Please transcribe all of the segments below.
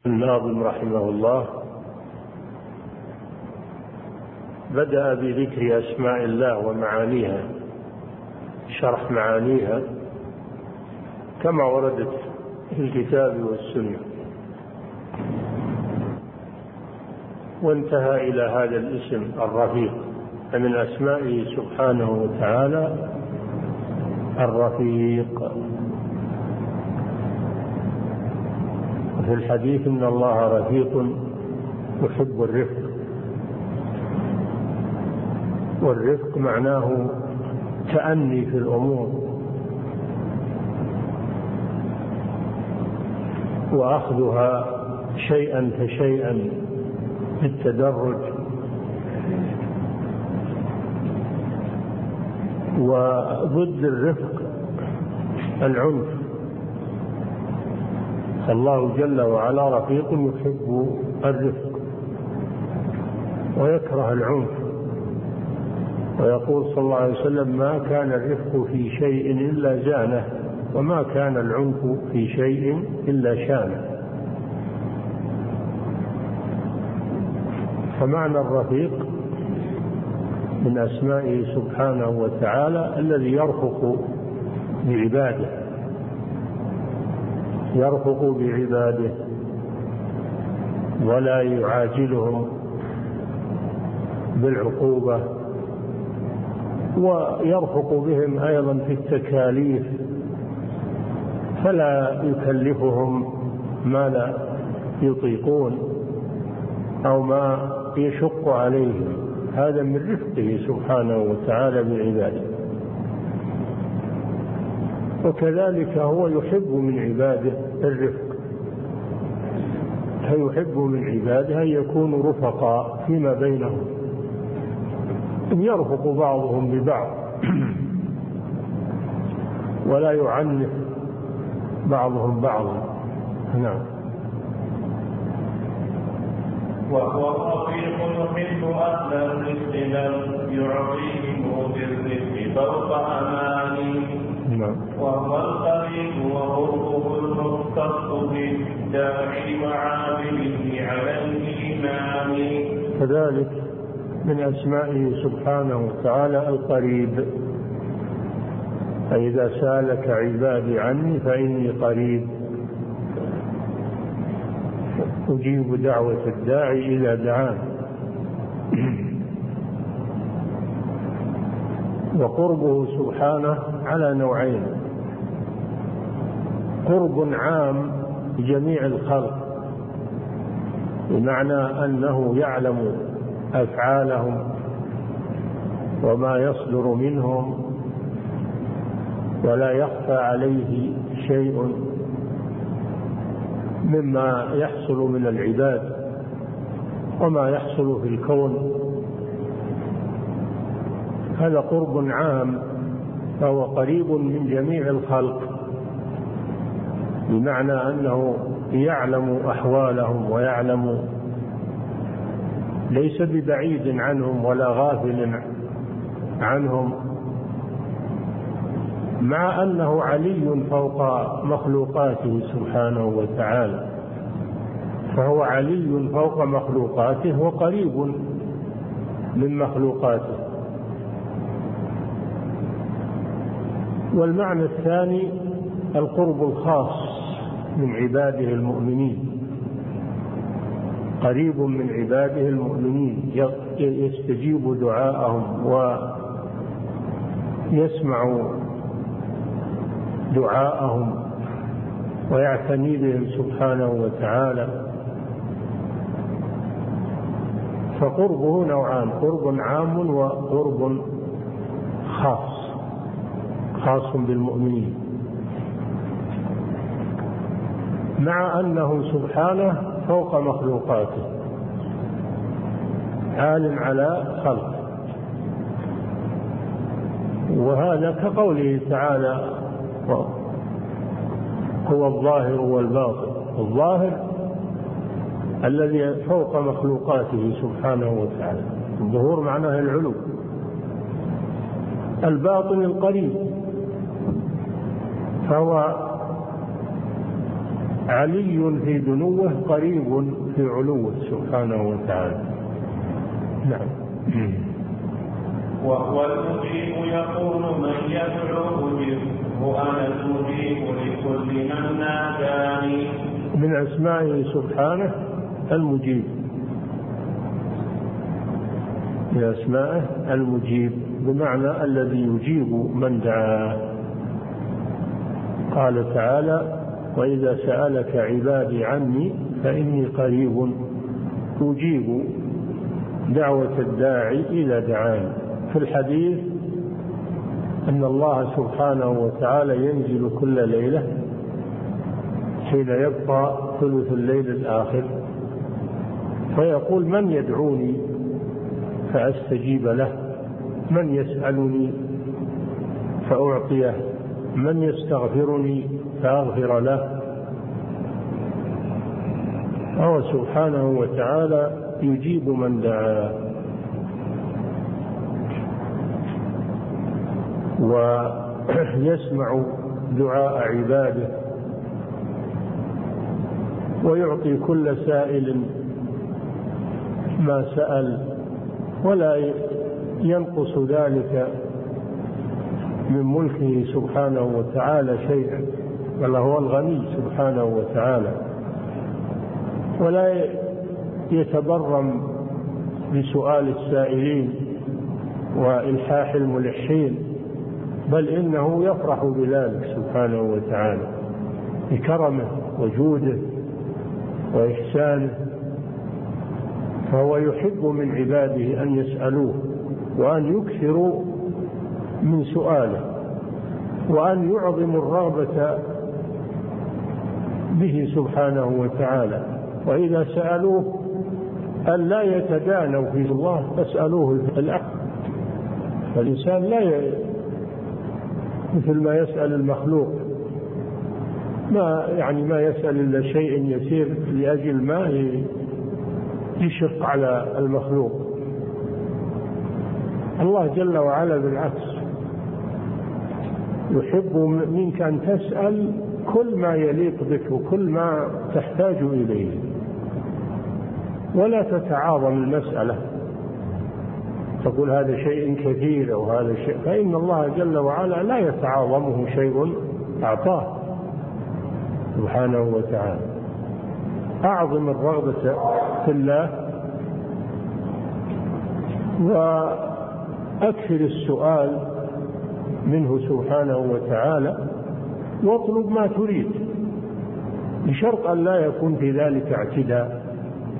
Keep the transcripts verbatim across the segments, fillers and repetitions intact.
الناظم رحمه الله بدأ بذكر أسماء الله ومعانيها، شرح معانيها كما وردت في الكتاب والسنة، وانتهى إلى هذا الاسم الرفيق، فمن أسمائه سبحانه وتعالى الرفيق. في الحديث إن الله رفيق يحب الرفق، والرفق معناه تأني في الأمور وأخذها شيئا فشيئا بالتدرج، وضد الرفق العنف. الله جل وعلا رفيق يحب الرفق ويكره العنف، ويقول صلى الله عليه وسلم ما كان الرفق في شيء إلا زانه، وما كان العنف في شيء إلا شانه. فمعنى الرفيق من أسمائه سبحانه وتعالى الذي يرفق بعباده، يرفق بعباده ولا يعاجلهم بالعقوبة، ويرفق بهم أيضا في التكاليف، فلا يكلفهم ما لا يطيقون أو ما يشق عليهم. هذا من رفقه سبحانه وتعالى بعباده. وكذلك هو يحب من عباده الرفق، فيحب من عباده أن يكونوا رفقاء فيما بينهم، أن يرفق بعضهم ببعض ولا يعنف بعضهم بعضا. نعم. وهو الرفيق يحب أهل الرزق بل يعطيهم بالرزق فوق أماني. نعم. وهو القريب وهو المختص بالداعي وعامله على الإيمان. كذلك من أسمائه سبحانه وتعالى القريب، فإذا سألك عبادي عني فإني قريب أجيب دعوة الداعي إذا دعان. وقربه سبحانه على نوعين: قرب عام بجميع الخلق، بمعنى أنه يعلم أفعالهم وما يصدر منهم ولا يخفى عليه شيء مما يحصل من العباد وما يحصل في الكون. هذا قرب عام، فهو قريب من جميع الخلق، بمعنى أنه يعلم أحوالهم ويعلم، ليس ببعيد عنهم ولا غافل عنهم، مع أنه علي فوق مخلوقاته سبحانه وتعالى، فهو علي فوق مخلوقاته وقريب من مخلوقاته. والمعنى الثاني القرب الخاص من عباده المؤمنين، قريب من عباده المؤمنين، يستجيب دعاءهم ويسمع دعاءهم ويعتني بهم سبحانه وتعالى. فقربه نوعان: قرب عام وقرب خاص خاص بالمؤمنين، مع أنه سبحانه فوق مخلوقاته عال على خلقه. وهذا كقوله تعالى هو الظاهر والباطن. الظاهر الذي فوق مخلوقاته سبحانه وتعالى، الظهور معناه العلو. الباطن القريب، فهو علي في دنوه قريب في علوه سبحانه وتعالى. نعم. وهو المجيب يقول من يدعو أجبه وأنا المجيب لكل من ناداني. من أسمائه سبحانه المجيب، من أسمائه المجيب بمعنى الذي يجيب من دعاه. قال تعالى وإذا سألك عبادي عني فإني قريب أجيب دعوة الداعي إذا دعاني. في الحديث أن الله سبحانه وتعالى ينزل كل ليلة حين يبقى ثلث الليل الآخر فيقول من يدعوني فأستجيب له، من يسألني فأعطيه، من يستغفرني فأغفر له. هو سبحانه وتعالى يجيب من دعاه ويسمع دعاء عباده ويعطي كل سائل ما سأل ولا ينقص ذلك من ملكه سبحانه وتعالى شيئا، بل هو الغني سبحانه وتعالى، ولا يتبرم بسؤال السائلين وإلحاح الملحين، بل إنه يفرح بذلك سبحانه وتعالى بكرمه وجوده وإحسانه. فهو يحب من عباده أن يسألوه وأن يكثروا من سؤاله وأن يعظموا الرغبة به سبحانه وتعالى. وإذا سألوه أن لا يتدانوا في الله فاسألوه الأخذ. فالإنسان لا ي... مثل ما يسأل المخلوق، ما يعني ما يسأل إلا شيء يسير لأجل ما يشق على المخلوق. الله جل وعلا بالعكس يحب منك أن تسأل كل ما يليق بك وكل ما تحتاج إليه، ولا تتعاظم المسألة تقول هذا شيء كثير أو هذا شيء، فإن الله جل وعلا لا يتعاظمه شيء أعطاه سبحانه وتعالى. أعظم الرغبة في الله وأكثر السؤال منه سبحانه وتعالى واطلب ما تريد بشرط أن لا يكون في ذلك اعتداء،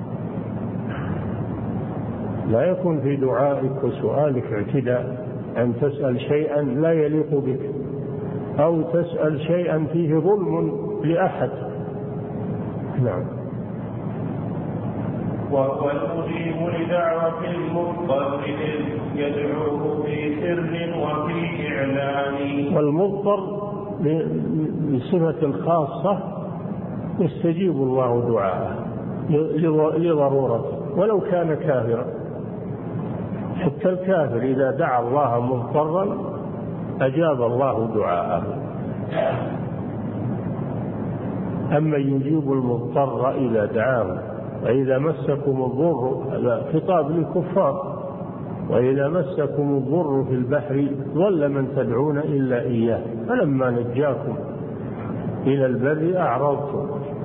لا يكون في دعائك وسؤالك اعتداء، أن تسأل شيئا لا يليق بك أو تسأل شيئا فيه ظلم لأحد. نعم. وهو المجيب لدعوة المضطر إذ يدعوه في سر وفي إعلان. والمضطر بصفة خاصة يستجيب الله دعاءه لضرورته ولو كان كافرا. حتى الكافر إذا دعا الله مضطرا أجاب الله دعاءه. أما يجيب المضطر إذا دعاه. وإذا مسكم الضر، هذا خطاب للكفار، وإذا مسكم الضر في البحر ضل من تدعون إلا إياه فلما نجاكم إلى البر أعرضتم.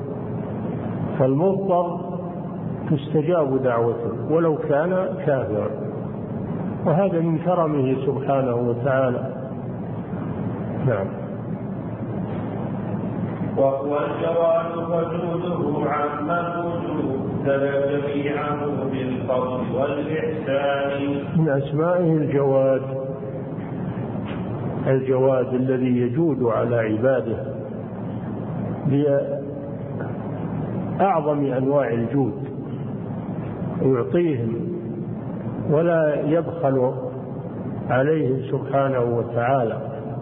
فالمضطر تستجاب دعوته ولو كان كافرا، وهذا من كرمه سبحانه وتعالى. نعم. وهو الجواد فجوده عم الوجود تلا جميعه بالفضل والإحسان. من أسمائه الجواد، الجواد الذي يجود على عباده بأعظم أنواع الجود ويعطيهم ولا يبخل عليهم سبحانه وتعالى،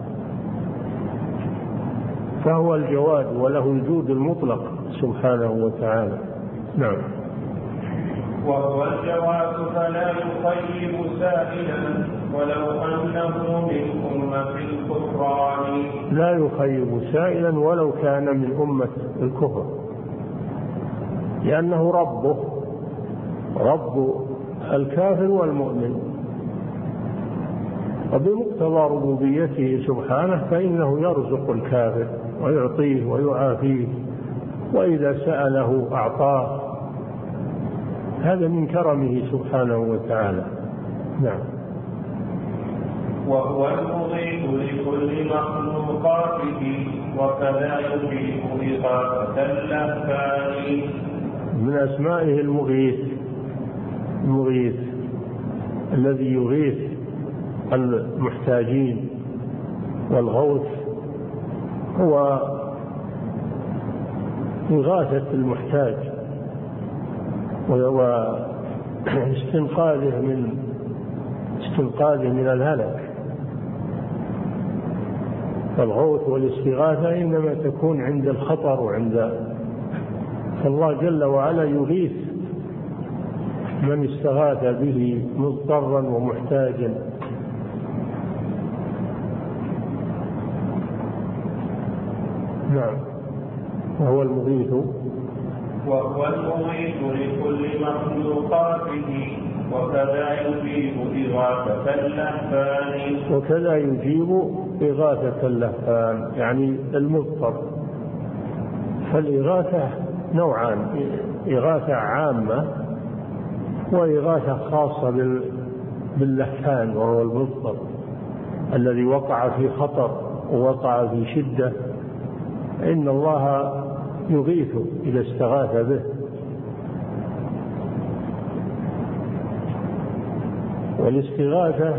فهو الجواد وله الجود المطلق سبحانه وتعالى. نعم. وهو الجواد فلا يخيب سائلا ولو أنه من أمة الكفران. لا يخيب سائلا ولو كان من أمة الكفر، لأنه ربه رب الكافر والمؤمن، وبمقتضى ربوبيته سبحانه فإنه يرزق الكافر ويعطيه ويعافيه، وإذا سأله أعطاه، هذا من كرمه سبحانه وتعالى. نعم. وهو المغيث لكل مخلوقاته وكذا يجيب إغاثة اللهفان. من أسمائه المغيث، المغيث الذي يغيث المحتاجين، والغوث هو إغاثة المحتاج واستنقاذه من استنقاذه من الهلك. فالغوث والاستغاثة إنما تكون عند الخطر، وعند الله جل وعلا يغيث من استغاث به مضطرا ومحتاجا. نعم. وهو المغيث وهو المغيث لكل مخلوقاته وكذا يجيب إغاثة اللهفان. وكذا يجيب إغاثة اللهفان يعني المضطر. فالإغاثة نوعان، إغاثة عامة وإغاثة خاصة باللهفان، وهو المضطر الذي وقع في خطر ووقع في شدة، إن الله يغيثه إذا استغاث به. والاستغاثة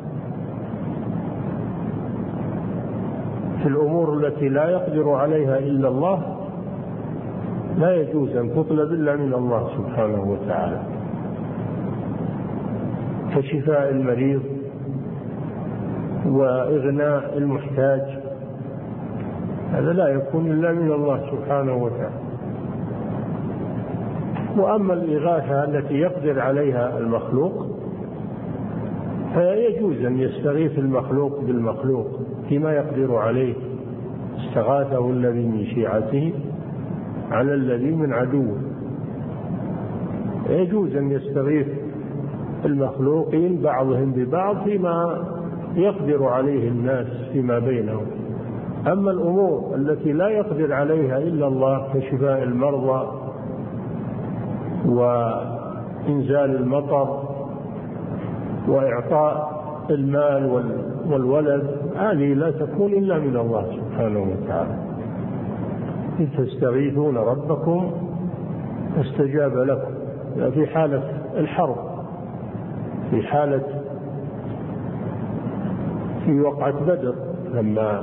في الأمور التي لا يقدر عليها إلا الله لا يجوز أن تطلب إلا من الله سبحانه وتعالى، كشفاء المريض وإغناء المحتاج، هذا لا يكون إلا من الله سبحانه وتعالى. وأما الإغاثة التي يقدر عليها المخلوق فيجوز أن يستغيث المخلوق بالمخلوق فيما يقدر عليه. استغاثه الذي من شيعته على الذي من عدوه. يجوز أن يستغيث المخلوقين بعضهم ببعض فيما يقدر عليه الناس فيما بينهم. أما الأمور التي لا يقدر عليها إلا الله كشفاء المرضى وإنزال المطر وإعطاء المال والولد، هذه لا تكون إلا من الله سبحانه وتعالى. إذ تستغيثون ربكم فاستجاب لكم، في حالة الحرب، في حالة في وقعة بدر لما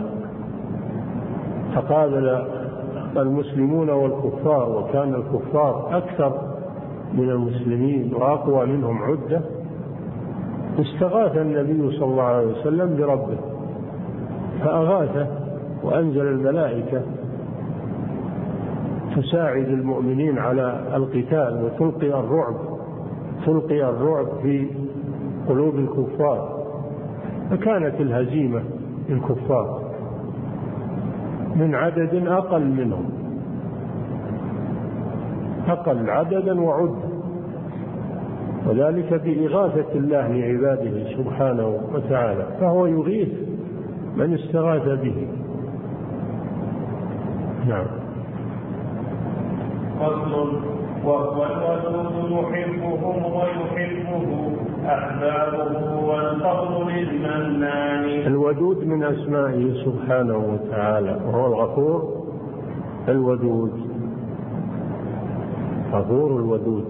تقابل المسلمون والكفار، وكان الكفار أكثر من المسلمين وأقوى منهم عدة، استغاث النبي صلى الله عليه وسلم بربه فأغاثه، وأنزل الملائكة تساعد المؤمنين على القتال وتلقي الرعب تلقي الرعب في قلوب الكفار، فكانت الهزيمة للكفار من عدد أقل منهم، أقل عددا وعد، وذلك بإغاثة الله لعباده سبحانه وتعالى، فهو يغيث من استغاث به. نعم. فصل. وهو الودود يحبهم ويحبه أحبابه والفضل للمنان. الودود من أسمائه سبحانه وتعالى، وهو الغفور الودود، غفور الودود.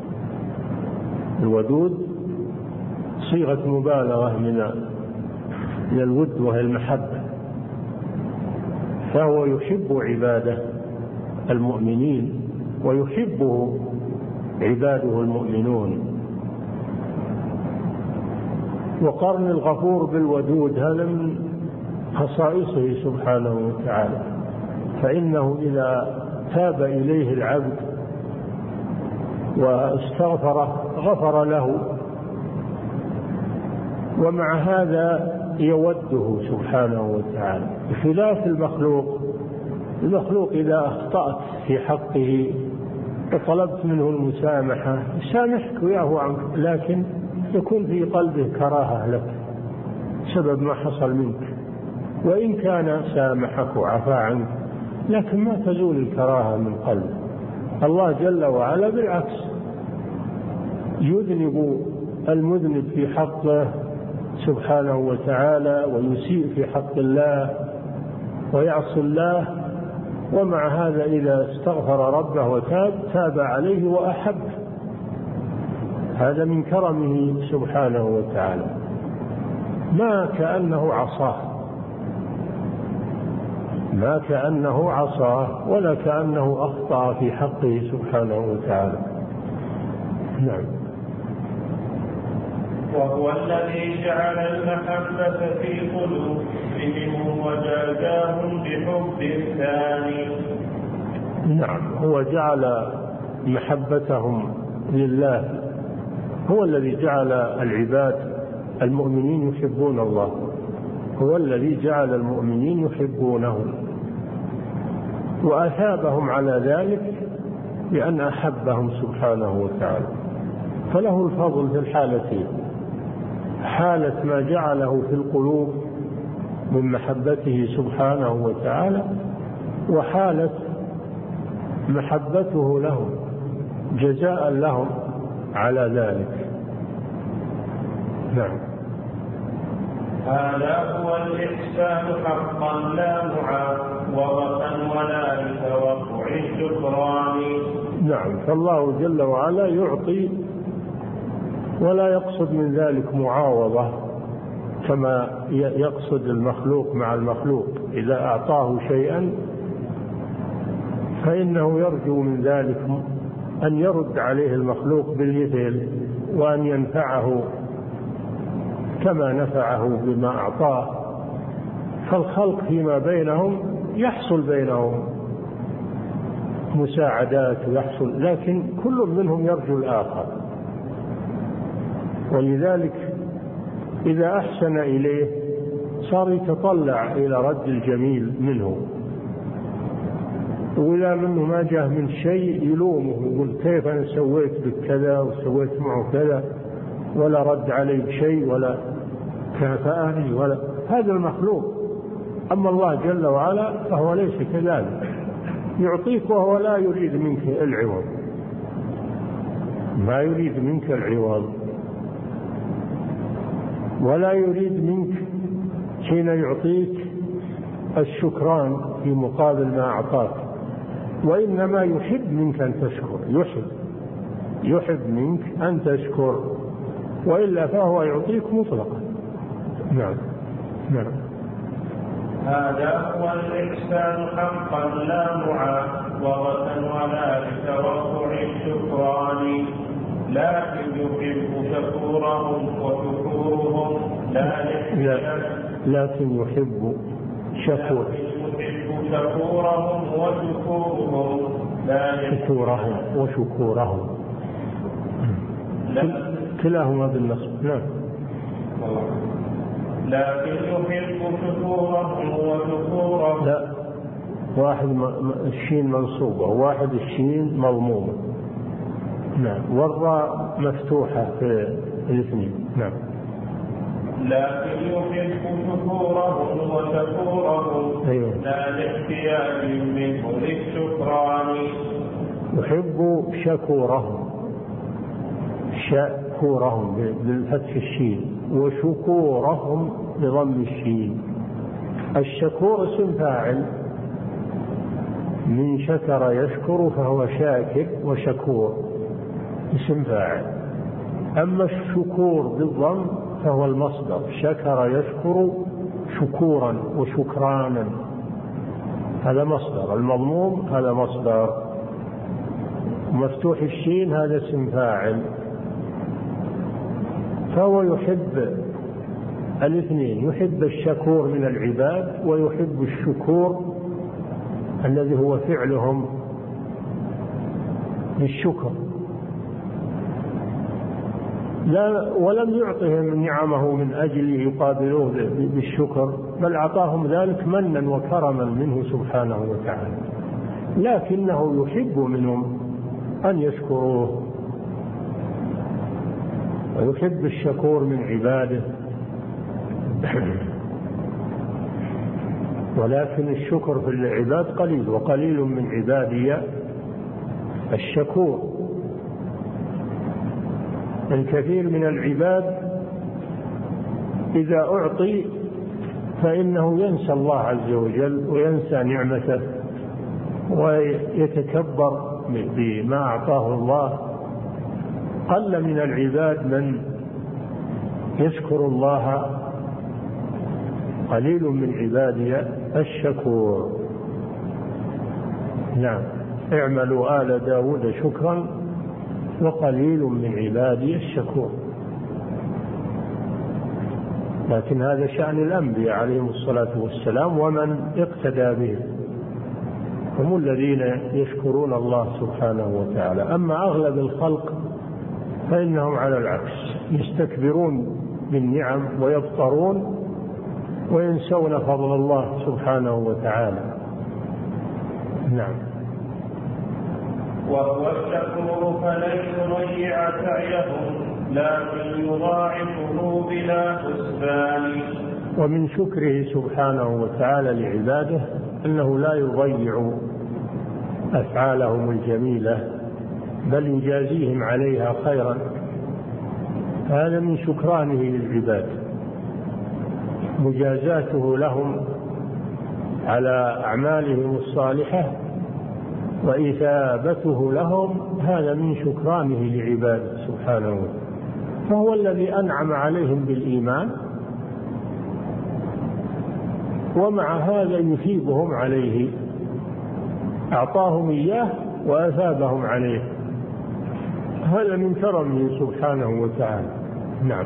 الودود صيغة مبالغة من من الود وهي المحبة، فهو يحب عباده المؤمنين ويحبه عباده المؤمنون. وقرن الغفور بالودود هذا من خصائصه سبحانه وتعالى، فإنه إذا تاب إليه العبد واستغفره غفر له ومع هذا يوده سبحانه وتعالى، بخلاف المخلوق. المخلوق إذا أخطأت في حقه وطلبت منه المسامحة سامحك ويعفو عنك، لكن يكون في قلبه كراهة لك سبب ما حصل منك، وإن كان سامحك وعفى عنك لكن ما تزول الكراهة من قلبه. الله جل وعلا بالعكس يذنب المذنب في حقه سبحانه وتعالى ويسيء في حق الله ويعصي الله، ومع هذا إذا استغفر ربه وتاب تاب عليه وأحب. هذا من كرمه سبحانه وتعالى، ما كأنه عصاه، ما كأنه عصاه ولا كأنه أخطأ في حقه سبحانه وتعالى. نعم. وهو الذي جعل المحبة في قلوبهم وجازاهم بحب الثاني. نعم، هو جعل محبتهم لله، هو الذي جعل العباد المؤمنين يحبون الله، هو الذي جعل المؤمنين يحبونه، وأثابهم على ذلك بأن أحبهم سبحانه وتعالى. فله الفضل في الحالتين، حالة ما جعله في القلوب من محبته سبحانه وتعالى، وحالة محبته لهم جزاء لهم على ذلك. نعم. هذا هو الإحسان حقا لا معاوضة ولا لتوقع الشكران. نعم، فالله جل وعلا يعطي ولا يقصد من ذلك معاوضة كما يقصد المخلوق مع المخلوق. إذا أعطاه شيئا فإنه يرجو من ذلك أن يرد عليه المخلوق بالمثل وأن ينفعه كما نفعه بما أعطاه. فالخلق فيما بينهم يحصل بينهم مساعدات ويحصل، لكن كل منهم يرجو الآخر. ولذلك إذا أحسن إليه صار يتطلع إلى رد الجميل منه، وإذا منه ما جاء من شيء يلومه يقول كيف أنا سويت بكذا وسويت معه كذا ولا رد علي بشيء ولا كافأني ولا. هذا المخلوق. أما الله جل وعلا فهو ليس كذلك، يعطيك وهو لا يريد منك العوض، ما يريد منك العوض ولا يريد منك حين يعطيك الشكران في مقابل ما أعطاك، وإنما يحب منك أن تشكر، يحب يحب منك أن تشكر، وإلا فهو يعطيك مطلقا. نعم. نعم. هذا هو الإحسان حقا لا معاوضة ولا لتوقع الشكران، لكن يحب شكورهم وشكورهم لا لكن يحب شكور يحب شكورهم وشكورهم لا شكورهم وشكورهم كلاهما بالنصب. نعم. لكن يحب شكورهم وشكورهم. لا، واحد الشين منصوبة وواحد الشين مضمومة. نعم. والراء مفتوحة في الاثنين. نعم. لكن يحب شكورهم وشكورهم. أيوه. لا لاحتياج منه للشكران. يحب شكورهم، شكورهم بالفتح الشين، وشكورهم بضم الشين. الشكور اسم فاعل من شكر يشكر فهو شاكر وشكور اسم فاعل. أما الشكور بالضم فهو المصدر، شكر يشكر شكورا وشكرانا، هذا مصدر. المضموم هذا مصدر، مفتوح الشين هذا اسم فاعل. فهو يحب الاثنين، يحب الشكور من العباد ويحب الشكور الذي هو فعلهم بالشكر. لا ولم يعطهم نعمه من أجل يقابلوه بالشكر، بل أعطاهم ذلك منا وكرما منه سبحانه وتعالى، لكنه يحب منهم أن يشكروه، ويحب الشكور من عباده. ولكن الشكر في العباد قليل، وقليل من عبادي الشكور. الكثير من العباد إذا أعطي فإنه ينسى الله عز وجل وينسى نعمته ويتكبر بما أعطاه الله. قل من العباد من يشكر الله، قليل من عبادي الشكور. نعم، اعملوا آل داود شكرا وقليل من عبادي الشكور. لكن هذا شأن الأنبياء عليهم الصلاة والسلام ومن اقتدى بهم، هم الذين يشكرون الله سبحانه وتعالى. أما أغلب الخلق فإنهم على العكس، يستكبرون بالنعم ويبطرون وينسون فضل الله سبحانه وتعالى. نعم. وهو الشكور فلن يضيع سعيهم لكن يضاعفه بلا حسبان. ومن شكره سبحانه وتعالى لعباده أنه لا يضيع أفعالهم الجميلة، بل يجازيهم عليها خيرا. هذا من شكرانه للعباد، مجازاته لهم على أعمالهم الصالحة وإثابته لهم، هذا من شكرانه لعباده سبحانه وتعالى. فهو الذي أنعم عليهم بالإيمان، ومع هذا يثيبهم عليه، أعطاهم إياه وأثابهم عليه، هذا من كرمه سبحانه وتعالى. نعم.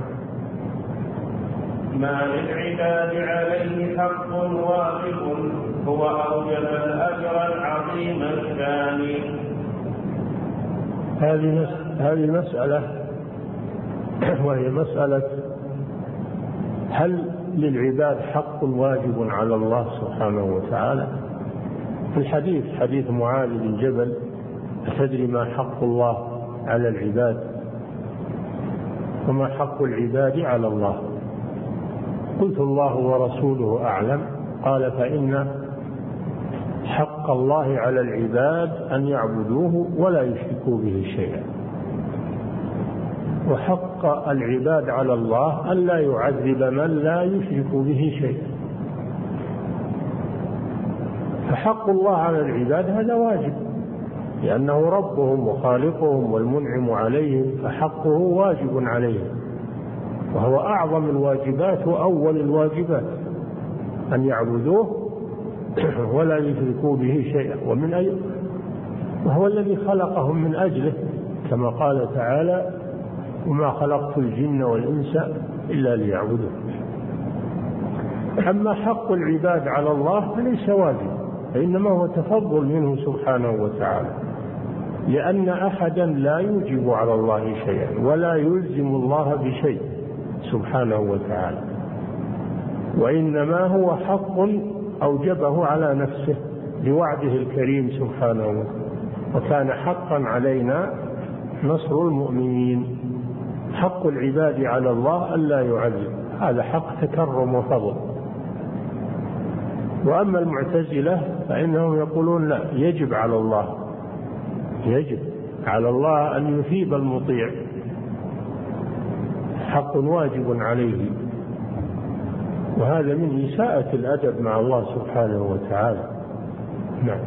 ما للعباد عليه حق واجب هو أوجب الأجر العظيم الثاني. هذه هذه المسألة وهي مسألة هل للعباد حق واجب على الله سبحانه وتعالى؟ في الحديث حديث معاذ بن جبل: أتدري ما حق الله على العباد وما حق العباد على الله؟ قلت: الله ورسوله أعلم. قال: فإن حق الله على العباد أن يعبدوه ولا يشركوا به شيئا، وحق العباد على الله أن لا يعذب من لا يشرك به شيئا. فحق الله على العباد هذا واجب، لأنه ربهم وخالقهم والمنعم عليهم، فحقه واجب عليهم، وهو أعظم الواجبات وأول الواجبات، أن يعبدوه ولا يشركوا به شيئا. ومن أي وهو الذي خلقهم من أجله، كما قال تعالى: وما خلقت الجن والإنس إلا ليعبدون. أما حق العباد على الله فليس واجب، فإنما هو تفضل منه سبحانه وتعالى، لأن أحدا لا يوجب على الله شيئا ولا يلزم الله بشيء سبحانه وتعالى، وإنما هو حق أوجبه على نفسه بوعده الكريم سبحانه وتعالى: وكان حقا علينا نصر المؤمنين. حق العباد على الله ألا يعذب، هذا حق تكرم وفضل. وأما المعتزلة فإنهم يقولون: لا، يجب على الله يجب على الله أن يثيب المطيع، حق واجب عليه، وهذا من إساءة الأدب مع الله سبحانه وتعالى. نعم.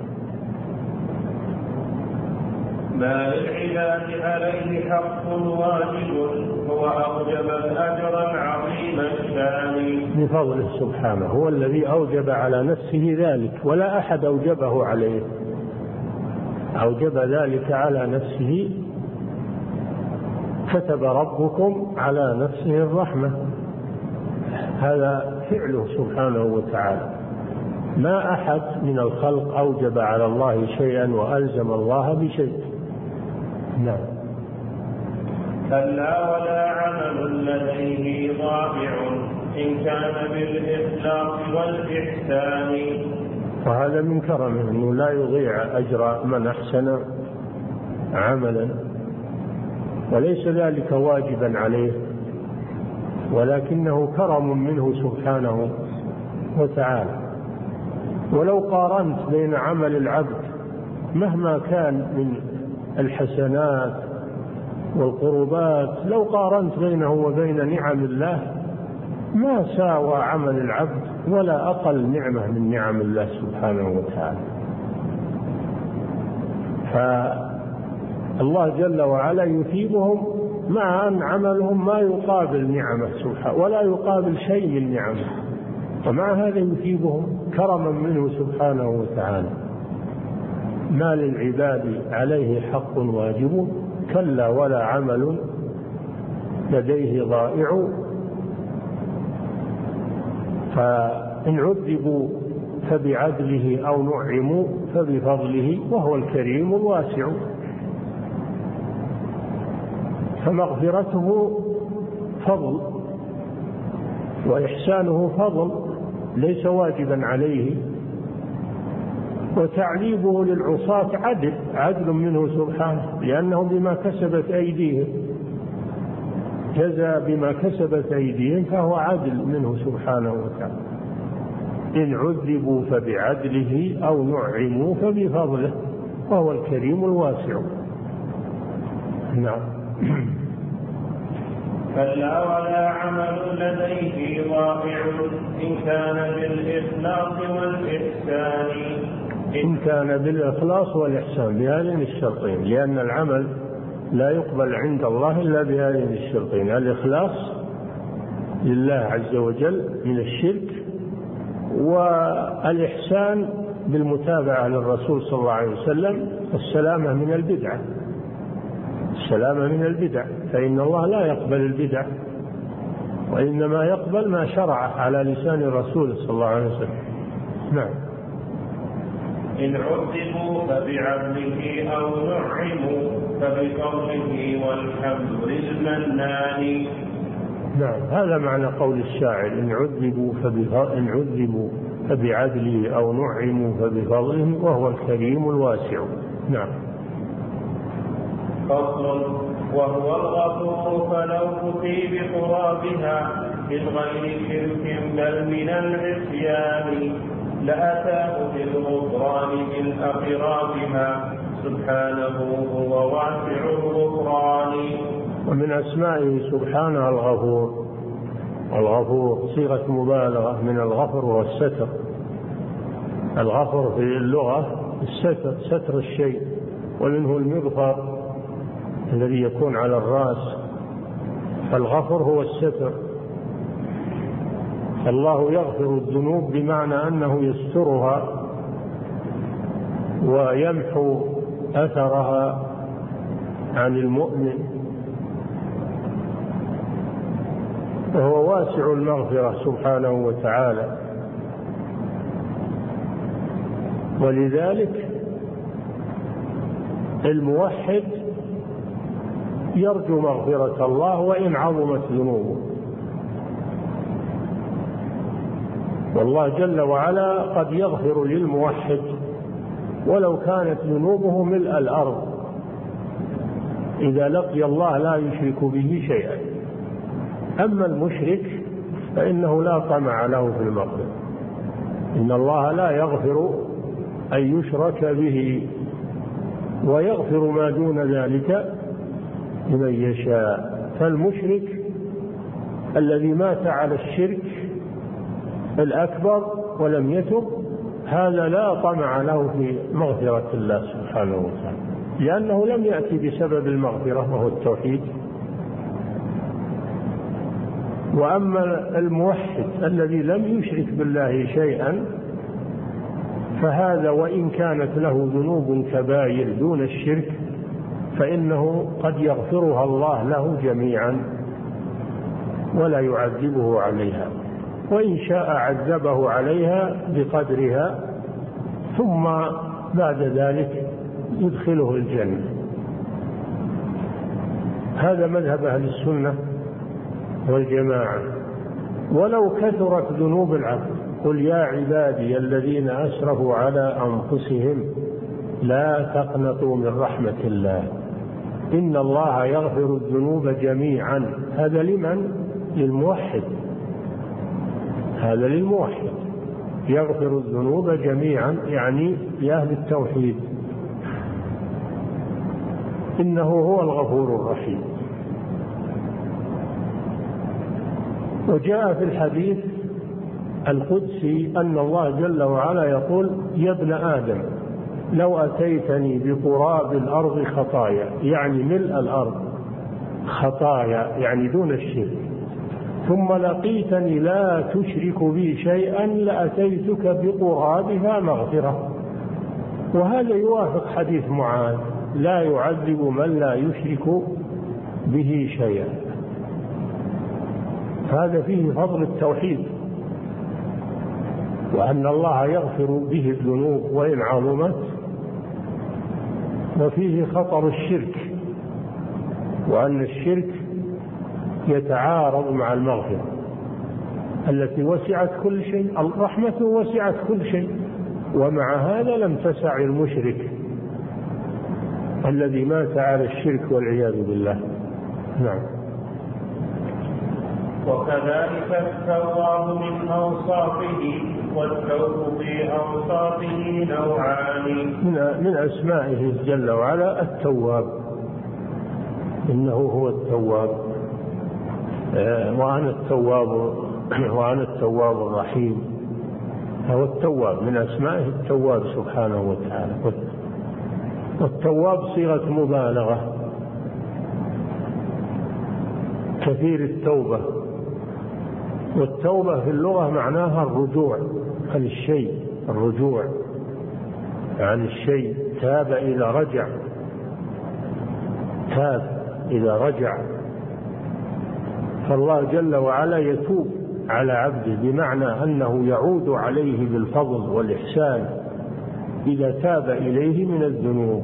ما للعباد عليه حق واجب هو أوجب الأجر العظيم الثاني. بفضله سبحانه، هو الذي أوجب على نفسه ذلك، ولا أحد أوجبه عليه، أوجب ذلك على نفسه: كتب ربكم على نفسه الرحمة. هذا فعله سبحانه وتعالى، ما أحد من الخلق أوجب على الله شيئا وألزم الله بشيء. نعم. كلا ولا عمل لديه ضائع إن كان بالإخلاص والإحسان. وهذا من كرمه أنه لا يضيع أجر من أحسن عملا، وليس ذلك واجبا عليه، ولكنه كرم منه سبحانه وتعالى. ولو قارنت بين عمل العبد مهما كان من الحسنات والقربات، لو قارنت بينه وبين نعم الله ما ساوى عمل العبد ولا أقل نعمة من نعم الله سبحانه وتعالى. فالله جل وعلا يثيبهم مع أن عملهم ما يقابل نعمه سبحانه ولا يقابل شيء من نعمه، ومع هذا يثيبهم كرما منه سبحانه وتعالى. ما للعباد عليه حق واجب كلا ولا عمل لديه ضائع. فإن عذبوا فبعدله أو نعموا فبفضله وهو الكريم الواسع. فمغفرته فضل وإحسانه فضل ليس واجبا عليه، وتعذيبه للعصاة عدل عدل منه سبحانه، لأنهم بما كسبت أيديهم جزى بما كسبت أيديهم، فهو عدل منه سبحانه وتعالى. إن عذبوا فبعدله أو نعموا فبفضله وهو الكريم الواسع. نعم. كلا ولا عمل لديه ضائع إن كان بالإخلاص والإحسان. إن كان بالإخلاص والإحسان بهذين الشرطين، لأن العمل لا يقبل عند الله إلا بهذين الشرطين: الإخلاص لله عز وجل من الشرك، والإحسان بالمتابعة للرسول صلى الله عليه وسلم، السلامة من البدعة السلامة من البدع، فإن الله لا يقبل البدع وإنما يقبل ما شرع على لسان الرسول صلى الله عليه وسلم. نعم. إن عذبوا فبعدله أو نعموا فبفضله والحمد للمنان. نعم، هذا معنى قول الشاعر: إن عذبوا إن عذبوا فبعدله أو نعموا فبفضله وهو الكريم الواسع. نعم. فصل: وهو الغفور فلو كفي بقرابها من غير شرك بل من العصيان لأتاه بالغفران من أقرابها سبحانه هو واسع الغفران. ومن أسمائه سبحانه الغفور. الغفور صيغة مبالغة من الغفر والستر. الغفر في اللغة الستر، ستر الشيء، ومنه المغفر الذي يكون على الرأس. فالغفر هو الستر. الله يغفر الذنوب بمعنى أنه يسترها ويمحو أثرها عن المؤمن، وهو واسع المغفرة سبحانه وتعالى. ولذلك الموحد يرجو مغفرة الله وإن عظمت ذنوبه، والله جل وعلا قد يغفر للموحد ولو كانت ذنوبه ملء الأرض إذا لقي الله لا يشرك به شيئا. أما المشرك فإنه لا طمع له في المغفرة. إن الله لا يغفر أن يشرك به ويغفر ما دون ذلك لمن يشاء. فالمشرك الذي مات على الشرك الأكبر ولم يتب هذا لا طمع له في مغفرة الله سبحانه وتعالى، لأنه لم يأتي بسبب المغفرة وهو التوحيد. وأما الموحد الذي لم يشرك بالله شيئا فهذا وإن كانت له ذنوب كبائر دون الشرك فإنه قد يغفرها الله له جميعا ولا يعذبه عليها، وإن شاء عذبه عليها بقدرها ثم بعد ذلك يدخله الجنة. هذا مذهب أهل السنة والجماعة. ولو كثرت ذنوب العبد قل يا عبادي الذين أسرفوا على أنفسهم لا تقنطوا من رحمة الله إن الله يغفر الذنوب جميعا. هذا لمن؟ للموحد. هذا للموحد يغفر الذنوب جميعا، يعني لأهل التوحيد. إنه هو الغفور الرحيم. وجاء في الحديث القدسي أن الله جل وعلا يقول يا ابن آدم لو أتيتني بقراب الأرض خطايا، يعني ملء الأرض خطايا يعني دون الشرك، ثم لقيتني لا تشرك بي شيئا لأتيتك بقرابها مغفرة. وهذا يوافق حديث معاذ لا يعذب من لا يشرك به شيئا. هذا فيه فضل التوحيد، وأن الله يغفر به الذنوب وإن عظمت، وفيه خطر الشرك، وأن الشرك يتعارض مع المغفرة التي وسعت كل شيء. الرحمة وسعت كل شيء، ومع هذا لم تسع المشرك الذي مات على الشرك والعياذ بالله. نعم. وكذلك التواب من أوصافه والتوب في أوصافه نوعان. من, من أسمائه جل وعلا التواب، إنه هو التواب، وأنا التواب وأنا التواب الرحيم. هو التواب، من أسمائه التواب سبحانه وتعالى. والتواب صيغة مبالغة، كثير التوبة. والتوبة في اللغة معناها الرجوع عن الشيء، الرجوع عن الشيء. تاب إذا رجع، تاب إذا رجع. فالله جل وعلا يتوب على عبده، بمعنى أنه يعود عليه بالفضل والإحسان إذا تاب إليه من الذنوب.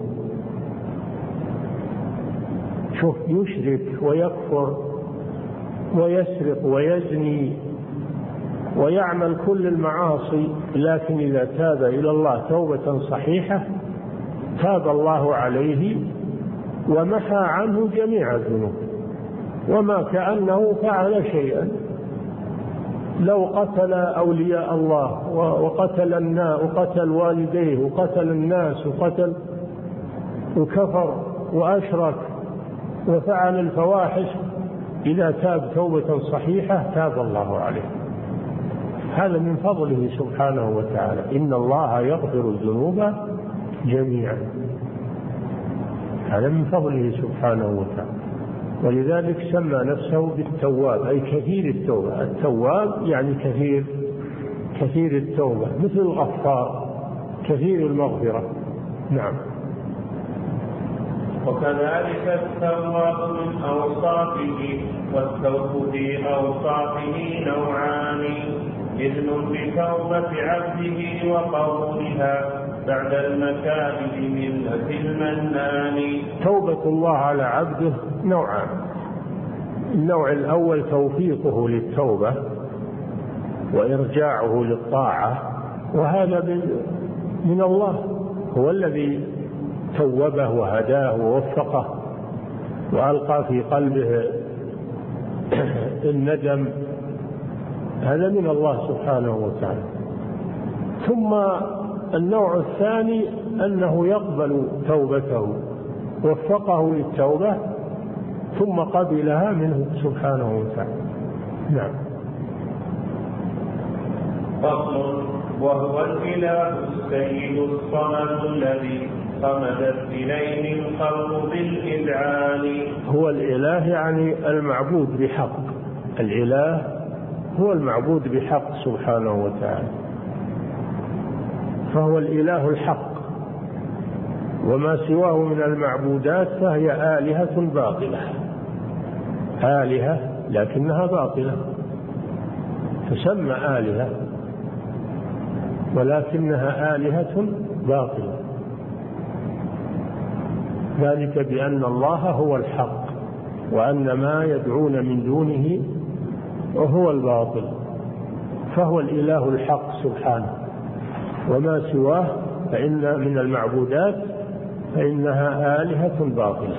شوف، يشرك ويكفر ويسرق ويزني ويعمل كل المعاصي، لكن إذا تاب إلى الله توبة صحيحة تاب الله عليه ومحى عنه جميع الذنوب، وما كأنه فعل شيئا. لو قتل أولياء الله وقتل الناس وقتل والديه وقتل الناس وقتل وكفر وأشرك وفعل الفواحش، إذا تاب توبة صحيحة تاب الله عليه. هذا من فضله سبحانه وتعالى، إن الله يغفر الذنوب جميعا. هذا من فضله سبحانه وتعالى، ولذلك سمى نفسه بالتواب، أي كثير التوبة. التواب يعني كثير كثير التوبة، مثل الغفار كثير المغفرة. نعم. وكذلك التواب من أوصافه والتوب في أوصافه نوعان. إذن بتوبة عبده وقبولها بعد المكاره ملة المنان. توبة الله على عبده نوعان. النوع الأول توفيقه للتوبة وإرجاعه للطاعة، وهذا من الله، هو الذي توبه وهداه ووفقه وألقى في قلبه الندم. هذا من الله سبحانه وتعالى. ثم النوع الثاني أنه يقبل توبته، وفقه للتوبة ثم قبلها منه سبحانه وتعالى. نعم. فصل. وهو الإله السيد الصمد الذي صمدت إليه الخلق بالإذعان. هو الإله يعني المعبود بحق. الإله هو المعبود بحق سبحانه وتعالى، فهو الإله الحق، وما سواه من المعبودات فهي آلهة باطلة، آلهة لكنها باطلة، تسمى آلهة ولكنها آلهة باطلة، ذلك بأن الله هو الحق وأن ما يدعون من دونه هو الباطل، فهو الإله الحق سبحانه، وما سواه فإن من المعبودات فإنها آلهة باطلة،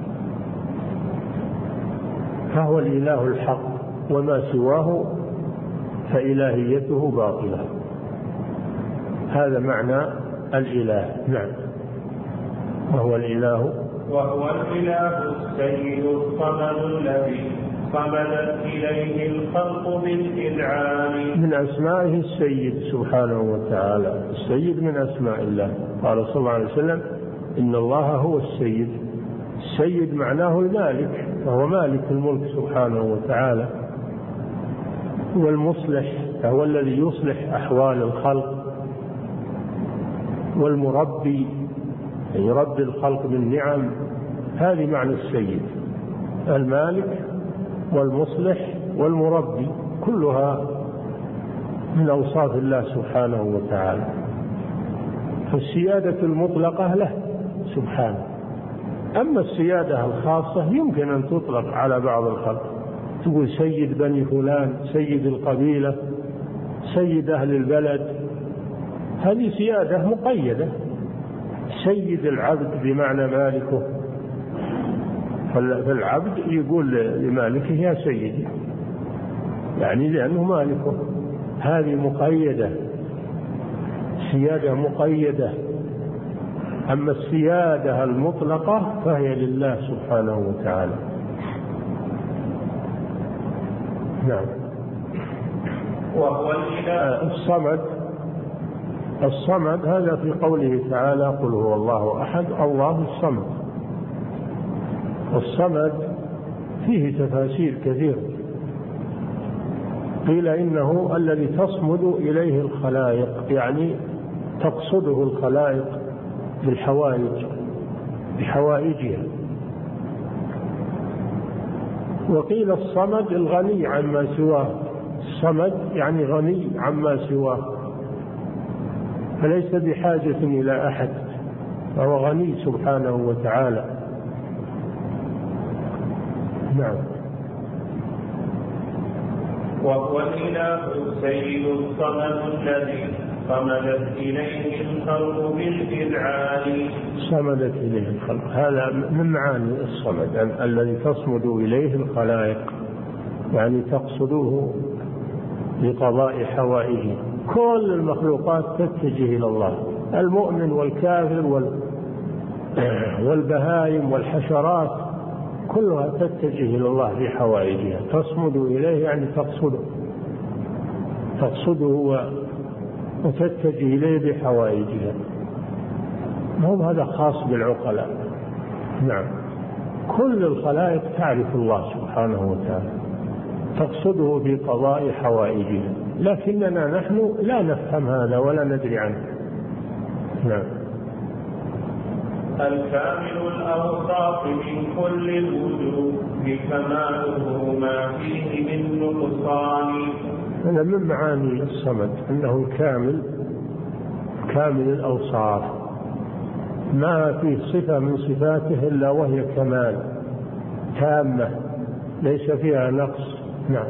فهو الإله الحق وما سواه فإلهيته باطلة. هذا معنى الإله. نعم. وهو الإله وهو الإله السيد الصمد الذي صمدت إليه الخلق بالإذعان. من أسمائه السيد سبحانه وتعالى، السيد من أسماء الله. قال صلى الله عليه وسلم إن الله هو السيد. السيد معناه المالك، فهو مالك الملك سبحانه وتعالى. هو المصلح، فهو الذي يصلح أحوال الخلق. والمربي يربي الخلق بالنعم. هذه معنى السيد، المالك والمصلح والمربي، كلها من أوصاف الله سبحانه وتعالى. فالسيادة المطلقة له سبحانه. أما السيادة الخاصة يمكن أن تطلق على بعض الخلق، تقول سيد بني فلان، سيد القبيلة، سيد أهل البلد، هذه سيادة مقيدة. سيد العبد بمعنى مالكه، فالعبد يقول لمالكه يا سيدي، يعني لأنه مالكه. هذه مقيدة، سيادة مقيدة. أما السيادة المطلقة فهي لله سبحانه وتعالى. نعم. وهو الإله الصمد. الصمد هذا في قوله تعالى قل هو الله أحد الله الصمد. والصمد فيه تفاسير كثيرة. قيل إنه الذي تصمد إليه الخلائق، يعني تقصده الخلائق بالحوائج بحوائجها. وقيل الصمد الغني عما سواه. الصمد يعني غني عما سواه، فليس بحاجة إلى أحد، فهو غني سبحانه وتعالى. نعم. وهو الإله السيد الصمد الذي صمدت إليه الخلق بالإذعان. صمدت إليه الخلق، هذا من معاني الصمد، الذي تصمد إليه الخلائق، يعني تقصدوه لقضاء حوائجه. كل المخلوقات تتجه إلى الله، المؤمن والكافر والبهائم والحشرات كلها تتجه إلى الله في حوائجها. تصمد إليه يعني تقصده تقصده وتتجه إليه بحوائجها. هم هذا خاص بالعقلاء. نعم. كل الخلائق تعرف الله سبحانه وتعالى، تقصده في قضاء حوائجها، لكننا نحن لا نفهم هذا ولا ندري عنه. نعم. الكامل الأوصاف من كل الوجوه بكماله ما فيه من نقصان. هذا من معاني الصمد أنه الكامل، كامل الأوصاف، ما فيه صفة من صفاته إلا وهي كمال تامة ليس فيها نقص. نعم.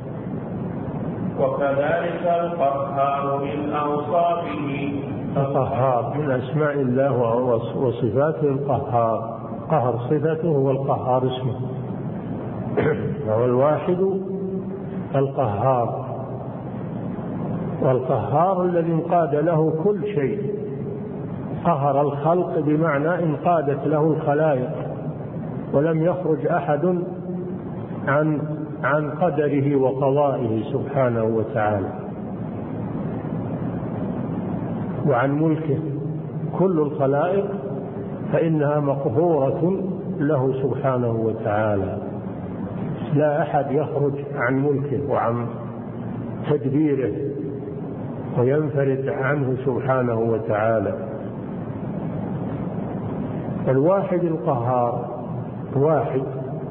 وكذلك القهار من أوصافه. القهار من أسماء الله وصفاته القهار. قهر صفته والقهار اسمه، وهو الواحد القهار. والقهار الذي انقاد له كل شيء. قهر الخلق بمعنى انقادت له الخلائق، ولم يخرج أحد عن عن قدره وقضائه سبحانه وتعالى وعن ملكه. كل الخلائق فإنها مقهورة له سبحانه وتعالى، لا أحد يخرج عن ملكه وعن تدبيره وينفرد عنه سبحانه وتعالى. الواحد القهار، واحد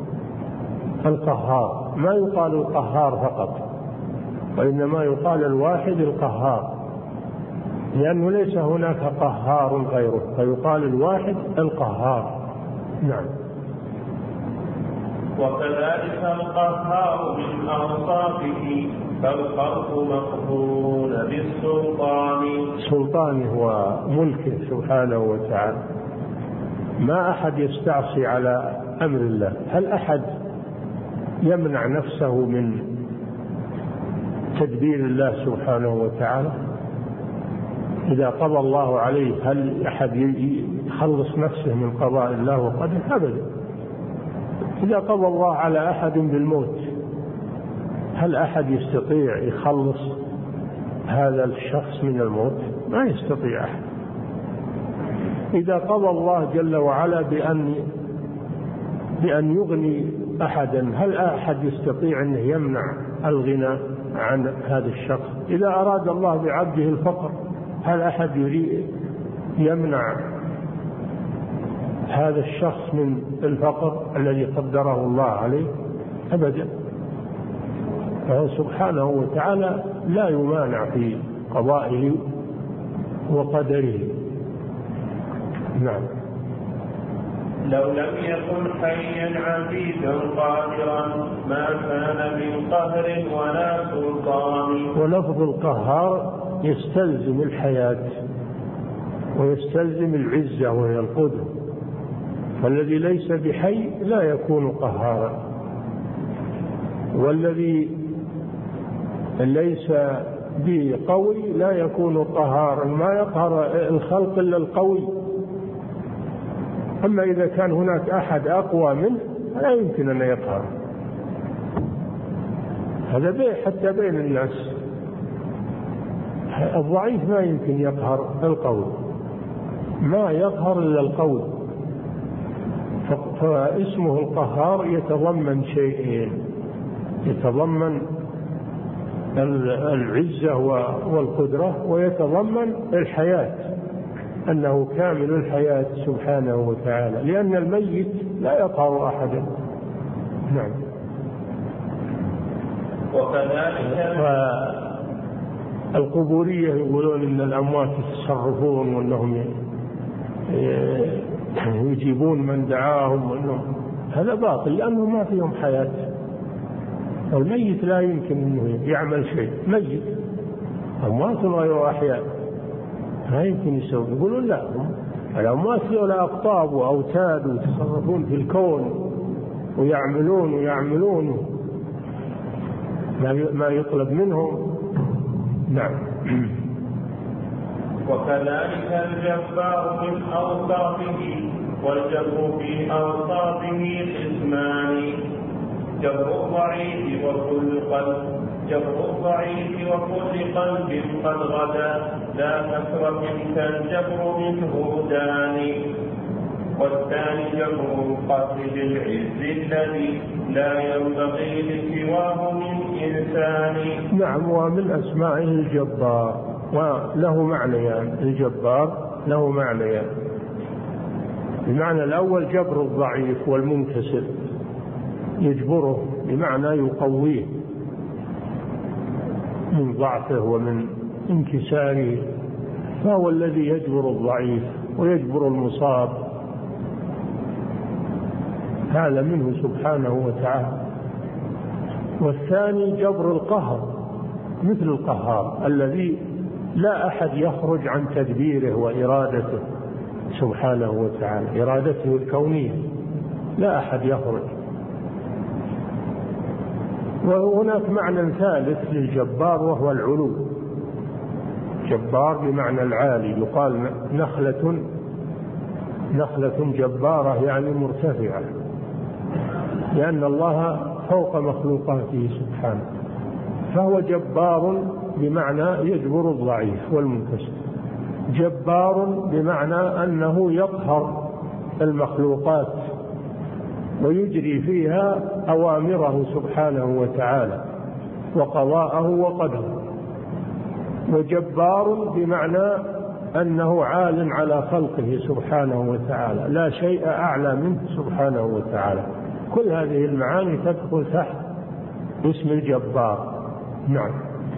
القهار، ما يقال القهار فقط، وإنما يقال الواحد القهار، لأنه ليس هناك قهار غيره، فيقال الواحد القهار. نعم. وكذلك القهار من أوصافه فالخلق مقهورون بالسلطان. سلطانه وملكه سبحانه وتعالى، ما أحد يستعصي على أمر الله. هل أحد يمنع نفسه من تدبير الله سبحانه وتعالى؟ إذا قضى الله عليه هل أحد يخلص نفسه من قضاء الله وقدره؟ أبدا. إذا قضى الله على أحد بالموت هل أحد يستطيع يخلص هذا الشخص من الموت؟ ما يستطيع أحد. إذا قضى الله جل وعلا بأن بأن يغني أحدا هل أحد يستطيع أن يمنع الغنى عن هذا الشخص؟ إذا أراد الله بعبده الفقر هل أحد يريد يمنع هذا الشخص من الفقر الذي قدره الله عليه؟ أبدا. فهو سبحانه وتعالى لا يمانع في قضائه وقدره. نعم. لو لم يكن حيا عزيزا قادرا ما كان من قهر ولا سلطان. ولفظ القهار يستلزم الحياة ويستلزم العزة وهي القدرة، فالذي ليس بحي لا يكون قهارا، والذي ليس بقوي لا يكون قهارا. ما يقهر الخلق إلا القوي، أما إذا كان هناك أحد أقوى منه لا يمكن أن يقهر. هذا بيه حتى بين الناس، الضعيف ما يمكن يقهر القوي، ما يقهر إلا القوي. فاسمه القهار يتضمن شيئين، يتضمن العزة والقدرة ويتضمن الحياة، أنه كامل الحياة سبحانه وتعالى، لأن الميت لا يقهر أحدا. نعم. وكذلك القبورية يقولون إن الأموات يتصرفون وأنهم يجيبون من دعاهم وأنهم، هذا باطل لأنه ما فيهم حياة. الميت لا يمكن أنه يعمل شيء، ميت. أموات غير أحياء لا يمكن يسوي. يقولون لا، الأموات ذولا أقطاب وأوتاد ويتصرفون في الكون ويعملون ويعملون ما يطلب منهم. نعم. وكذلك الجبار من أوصافه والجبر في أوصافه قسمان. جبر الضعيف وكل قلب جبر الضعيف وكل قلب قد غدا لا كثرة كالجبر منه داني. والثاني جبر القهر بالعز الذي لا ينبغي لسواه من إنسان. نعم. ومن أسمائه الجبار، وله معنيان. الجبار له معنيان. المعنى الأول جبر الضعيف والمنكسر، يجبره بمعنى يقويه من ضعفه ومن انكساره، فهو الذي يجبر الضعيف ويجبر المصاب، هذا منه سبحانه وتعالى. والثاني جبر القهر مثل القهار الذي لا أحد يخرج عن تدبيره وإرادته سبحانه وتعالى، إرادته الكونية لا أحد يخرج. وهناك معنى ثالث للجبار وهو العلو. جبار بمعنى العالي، يقال نخلة نخلة جبارة يعني مرتفعة، لأن الله فوق مخلوقاته سبحانه. فهو جبار بمعنى يجبر الضعيف والمنكسر، جبار بمعنى أنه يقهر المخلوقات ويجري فيها أوامره سبحانه وتعالى وقضاءه وقدره. وجبار بمعنى أنه عال على خلقه سبحانه وتعالى، لا شيء أعلى منه سبحانه وتعالى. كل هذه المعاني تدخل تحت اسم الجبار. نعم.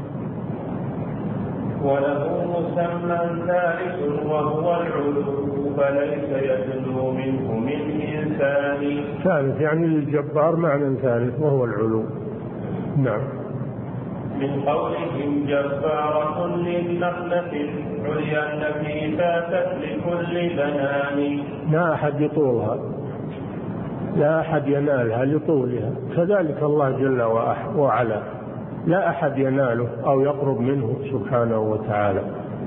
وله مسمى ثالث وهو العلو، فليس يدنو منه من إنسان. ثالث يعني للجبار معنى ثالث وهو العلو. نعم. من قولهم جبارة للنخلة العليا التي فاتت لكل بنان. لا أحد يطولها، لا أحد ينالها لطولها، كذلك الله جل وعلا لا أحد يناله أو يقرب منه سبحانه وتعالى.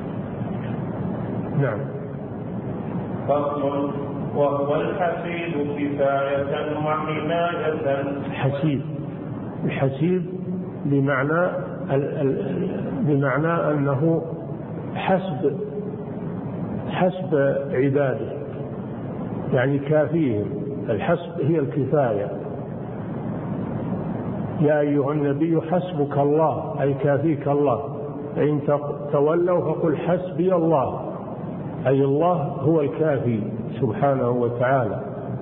نعم. فصل. وهو الحسيب كفاية وحماية. الحسيب، الحسيب بمعنى بمعنى أنه حسب حسب عباده، يعني كافيهم. الحسب هي الكفاية. يا أيها النبي حسبك الله، أي كافيك الله، فإن تولوا فقل حسبي الله، أي الله هو الكافي سبحانه وتعالى.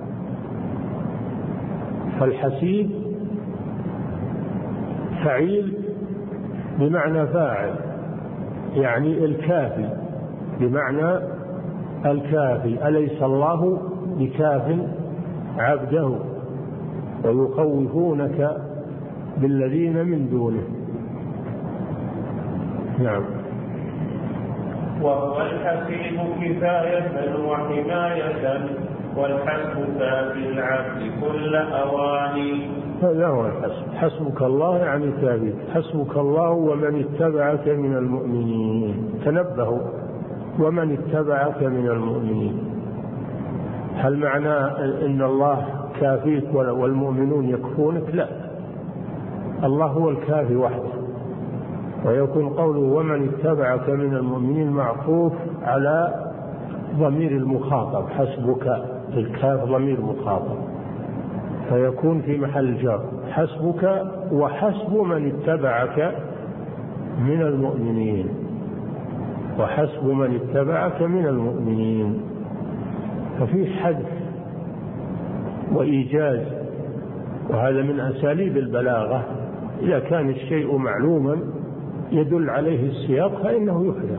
فالحسيب فعيل بمعنى فاعل، يعني الكافي بمعنى الكافي. أليس الله بكاف عبده ويخوفونك بالذين من دونه. نعم. وهو الحسيب كفاية وحماية والحسب كافي العبد كل أواني. هذا هو الحسب. حسبك الله يعني كافيك، حسبك الله ومن اتبعك من المؤمنين. تنبهوا، ومن اتبعك من المؤمنين. هل معنى إن الله كافيك والمؤمنون يكفونك؟ لا، الله هو الكافي وحده. ويكون قوله ومن اتبعك من المؤمنين معطوف على ضمير المخاطب، حسبك الكاف ضمير مخاطب، فيكون في محل جر حسبك وحسب من اتبعك من المؤمنين، وحسب من اتبعك من المؤمنين. ففي حذف وإيجاز، وهذا من أساليب البلاغة. إذا كان الشيء معلوما يدل عليه السياق فإنه يحذف،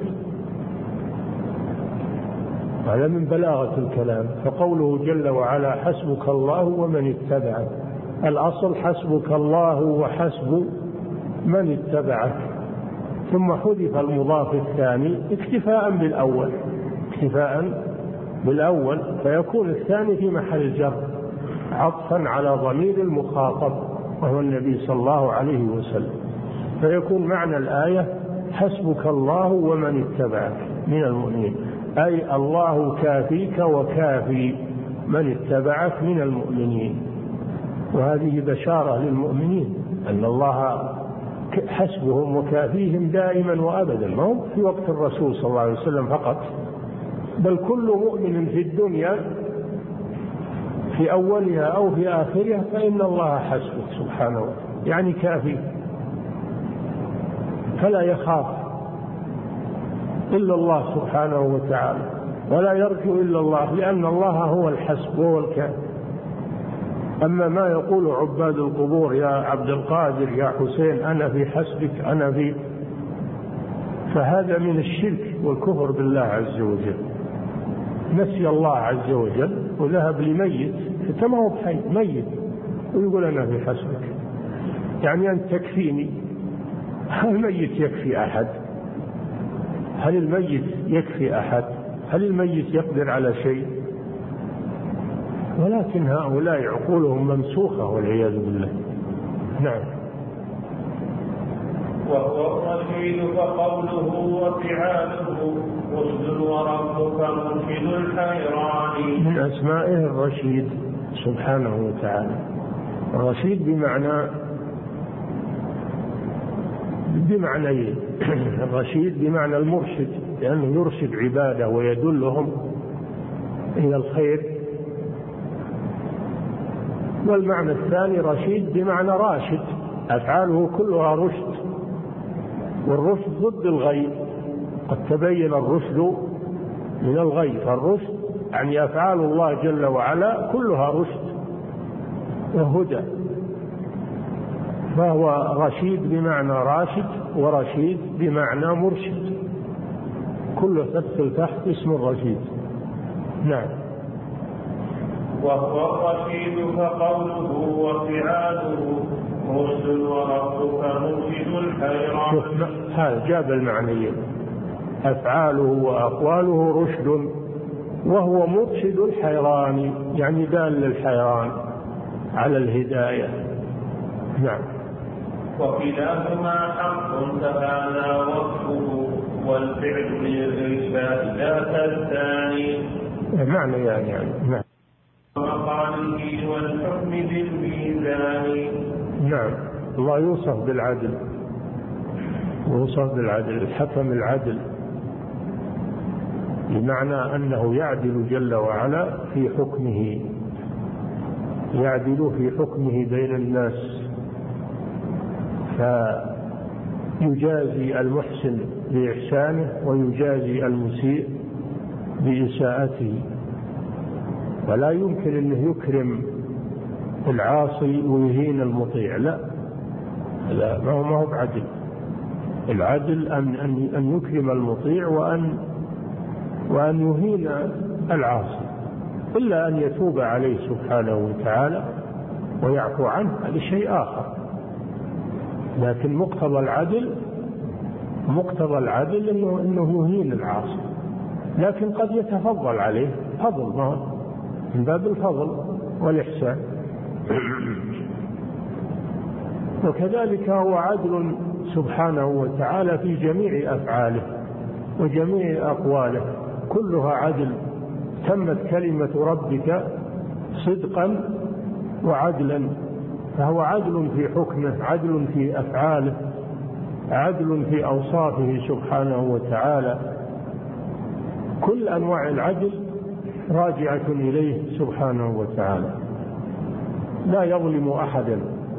هذا من بلاغة الكلام. فقوله جل وعلا حسبك الله ومن اتبعك، الأصل حسبك الله وحسب من اتبعك، ثم حذف المضاف الثاني اكتفاء بالأول، اكتفاء بالأول، فيكون الثاني في محل جر عطفا على ضمير المخاطب وهو النبي صلى الله عليه وسلم. فيكون معنى الآية حسبك الله ومن اتبعك من المؤمنين، أي الله كافيك وكافي من اتبعك من المؤمنين. وهذه بشارة للمؤمنين أن الله حسبهم وكافيهم دائما وأبدا، ما هو في وقت الرسول صلى الله عليه وسلم فقط، بل كل مؤمن في الدنيا في أولها أو في آخرها فإن الله حسبه سبحانه وتعالى، يعني كافي، فلا يخاف إلا الله سبحانه وتعالى ولا يرجو إلا الله، لأن الله هو الحسب وهو الكافي. أما ما يقول عباد القبور يا عبد القادر يا حسين أنا في حسبك أنا في، فهذا من الشرك والكفر بالله عز وجل. نسي الله عز وجل وذهب لميت، فما هو بحي ميت ويقول أنا في حسبك، يعني أنت تكفيني. هل الميت يكفي أحد؟ هل الميت يكفي أحد؟ هل الميت يقدر على شيء؟ ولكن هؤلاء عقولهم ممسوخة والعياذ بالله. نعم. وهو الرشيد فقوله وفعاله رشد وربك مرشد الحيران. من أسمائه الرشيد سبحانه وتعالى. الرشيد بمعنى بمعنى الرشيد بمعنى المرشد، لأنه يرشد عباده ويدلهم إلى الخير. والمعنى الثاني رشيد بمعنى راشد، أفعاله كلها رشد، والرشد ضد الغي، قد تبين الرشد من الغي. فالرشد يعني أفعال الله جل وعلا كلها رشد وهدى، فهو رشيد بمعنى راشد ورشيد بمعنى مرشد، كله تدخل تحت اسم الرشيد. نعم. وهو الرشيد فقوله وفعاله رشد وربك مرشد الحيران. شوف هذا جاب المعنيين، أفعاله وأقواله رشد وهو مرشد الحيران، يعني دال للحيران على الهداية. نعم. وكلاهما حق فهذا وصفه والفعل للإرشاد ذاك الثاني. معنى يعني, يعني. نعم. ومقاله والحكم بالميزان. نعم. الله يوصف بالعدل، يوصف بالعدل، الحكم العدل، بمعنى أنه يعدل جل وعلا في حكمه، يعدل في حكمه بين الناس، فيجازي المحسن بإحسانه ويجازي المسيء بإساءته، ولا يمكن أنه يكرم العاصي ويهين المطيع، لا لا ما هو ما هو بعدل. العدل أن أن يكرم المطيع وأن وأن يهين العاصي، إلا أن يتوب عليه سبحانه وتعالى ويعفو عنه، هذا شيء آخر. لكن مقتضى العدل مقتضى العدل إنه إنه يهين العاصي، لكن قد يتفضل عليه فضل، ما من باب الفضل والإحسان. وكذلك هو عدل سبحانه وتعالى في جميع أفعاله وجميع أقواله، كلها عدل. تمت كلمة ربك صدقا وعدلا، فهو عدل في حكمه، عدل في أفعاله، عدل في أوصافه سبحانه وتعالى. كل أنواع العدل راجعة إليه سبحانه وتعالى، لا يظلم أحدا،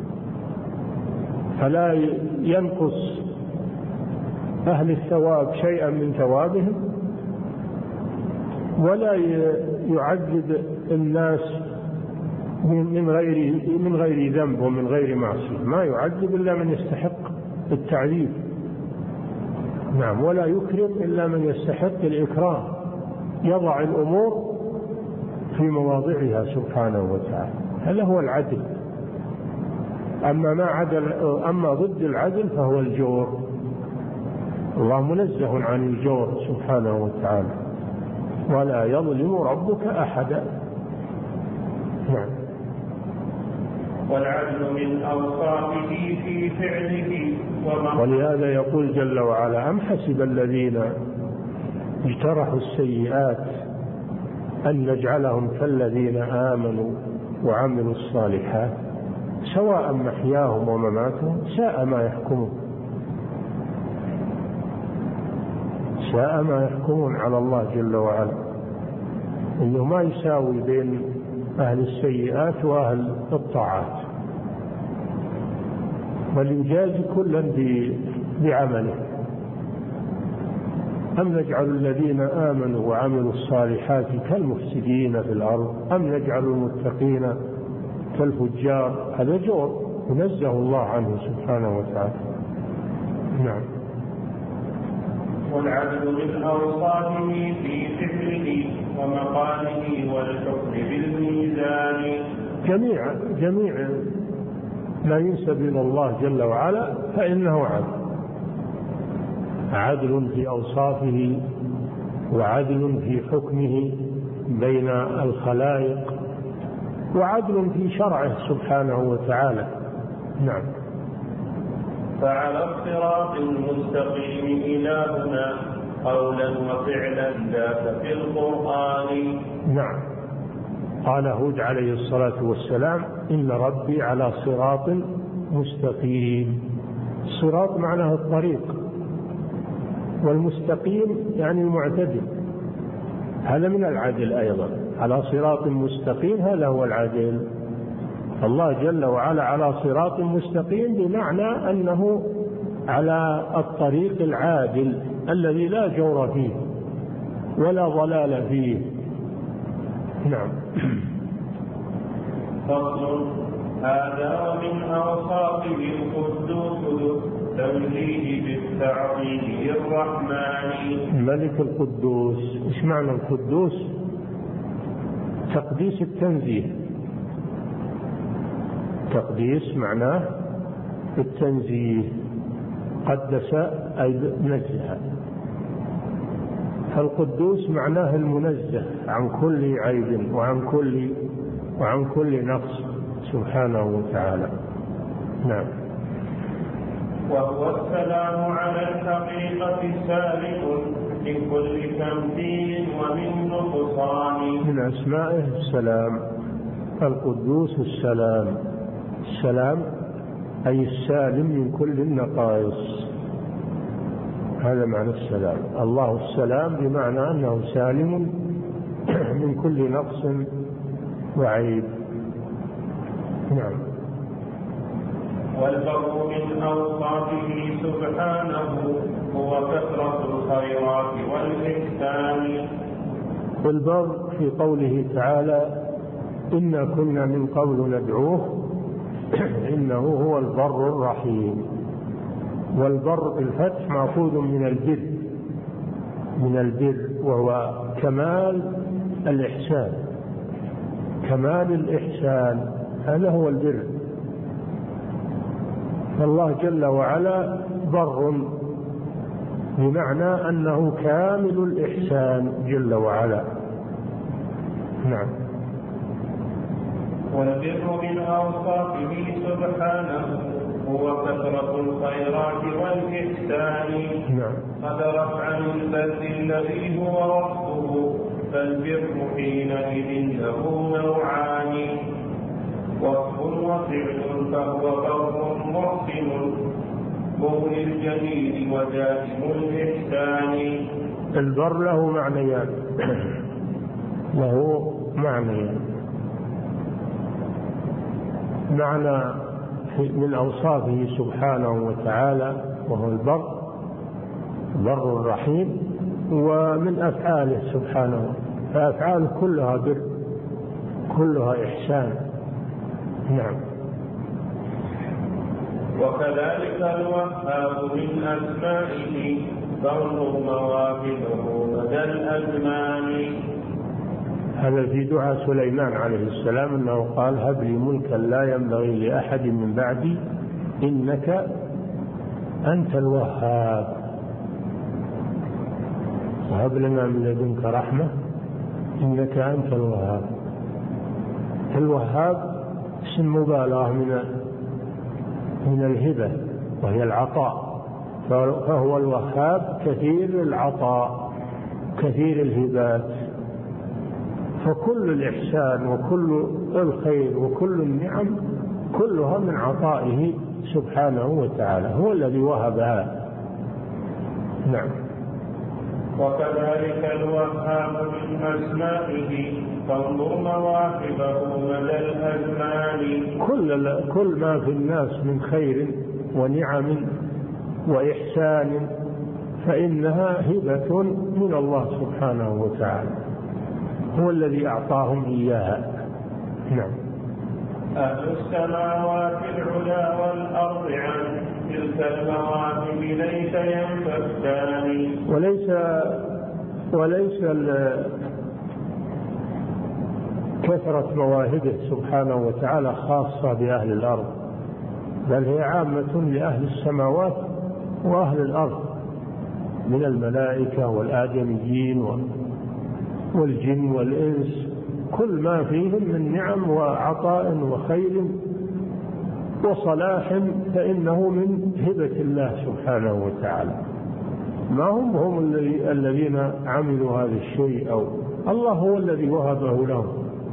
فلا ينقص أهل الثواب شيئا من ثوابهم، ولا يعذب الناس من غير من غير ذنب ومن غير معصية، ما يعذب إلا من يستحق التعذيب. نعم. ولا يكرم إلا من يستحق الإكرام، يضع الأمور في مواضعها سبحانه وتعالى، هذا هو العدل. أما ما عدل أما ضد العدل فهو الجور، الله منزه عن الجور سبحانه وتعالى، ولا يظلم ربك أحدا. نعم. والعدل من أوصافه في فعله. ولهذا يقول جل وعلا: أم حسب الذين اجترحوا السيئات أن نجعلهم كالذين آمنوا وعملوا الصالحات سواء محياهم ومماتهم ساء ما يحكمون. ساء ما يحكمون على الله جل وعلا، إنه ما يساوي بين أهل السيئات وأهل الطاعات، بل يجازي كلا بعمله. أم نجعل الذين آمنوا وعملوا الصالحات كالمفسدين في الأرض أم نجعل المتقين كالفجار؟ هذا جور ينزه الله عنه سبحانه وتعالى. نعم. والعدل من أوصافه في فعله ومقاله والحكم بالميزان. جميع جميع ما ينسب إلى الله جل وعلا فإنه عدل، عدل في أوصافه وعدل في حكمه بين الخلائق وعدل في شرعه سبحانه وتعالى. نعم. فعلى الصراط المستقيم إلهنا قولا وفعلا ذاك في القرآن. نعم. قال هود عليه الصلاة والسلام: إن ربي على صراط مستقيم. الصراط معناه الطريق، والمستقيم يعني المعتدل، هذا من العدل أيضا. على صراط مستقيم هذا هو العدل. الله جل وعلا على صراط مستقيم بمعنى أنه على الطريق العادل الذي لا جور فيه ولا ضلال فيه. نعم. فصل. هذا ومن أوصافه القدوس التوحيد بالتعظيم الرحمن. الملك القدوس. إيش معنى القدوس؟ تقديس التنزيه، تقديس معناه التنزيه، قدس أي نزه، فالقدوس معناه المنزه عن كل عيب وعن كل وعن كل نقص سبحانه وتعالى. نعم. وهو السلام على الحقيقة سالم من كل تمثيل ومن نقصان. من أسمائه السلام، القدوس السلام، السلام أي السالم من كل النقائص، هذا معنى السلام. الله السلام بمعنى أنه سالم من كل نقص وعيب. نعم. والبر من أوصافه سبحانه هو كثرة الخيرات والإحسان. والبر في قوله تعالى إنا كنا من قبل ندعوه إنه هو البر الرحيم. والبر بالفتح مأخوذ من البر، من البر وهو كمال الإحسان، كمال الإحسان، هذا هو البر. فالله جل وعلا بر بمعنى أنه كامل الإحسان جل وعلا. نعم. والبر من أوصافه سبحانه هو كثرة الخيرات والإحسان. نعم. قد رفع البر الذي هو وصفه، فالبر حينئذ له نوعان، وصف وفعل، فهو بر محسن مغني الجميل ودائم الإحسان. البر له معنيان، له معنيان. معنى من أوصافه سبحانه وتعالى وهو البر، بر الرحيم، ومن أفعاله سبحانه، فأفعاله كلها بر، كلها إحسان. نعم. وكذلك الوهاب من أسمائه فانظر مواهبه مدى الأزمان. هذا في دعاء سليمان عليه السلام أنه قال هب لي ملكا لا ينبغي لأحد من بعدي إنك أنت الوهاب وهب لنا من لدنك رحمة إنك أنت الوهاب. الوهاب اسم مبالغة من من الهبة وهي العطاء، فهو الوهاب كثير العطاء كثير الهبات، فكل الإحسان وكل الخير وكل النعم كلها من عطائه سبحانه وتعالى، هو الذي وهبها. نعم. وكذلك الوهاب من أسمائه فانظر مواهبه مدى الأزمان. كل كل ما في الناس من خير ونعم وإحسان فإنها هبة من الله سبحانه وتعالى، هو الذي أعطاهم إياها. نعم. أهل السماوات العلا والأرض عن تلك المواهب ليس ينفكان. وليس وليس كثرة مواهبه سبحانه وتعالى خاصة بأهل الأرض، بل هي عامة لأهل السماوات وأهل الأرض من الملائكة والآدميين والجن والإنس، كل ما فيهم من نعم وعطاء وخير وصلاح فإنه من هبة الله سبحانه وتعالى، ما هم هم الذين عملوا هذا الشيء، أو الله هو الذي وهبه لهم.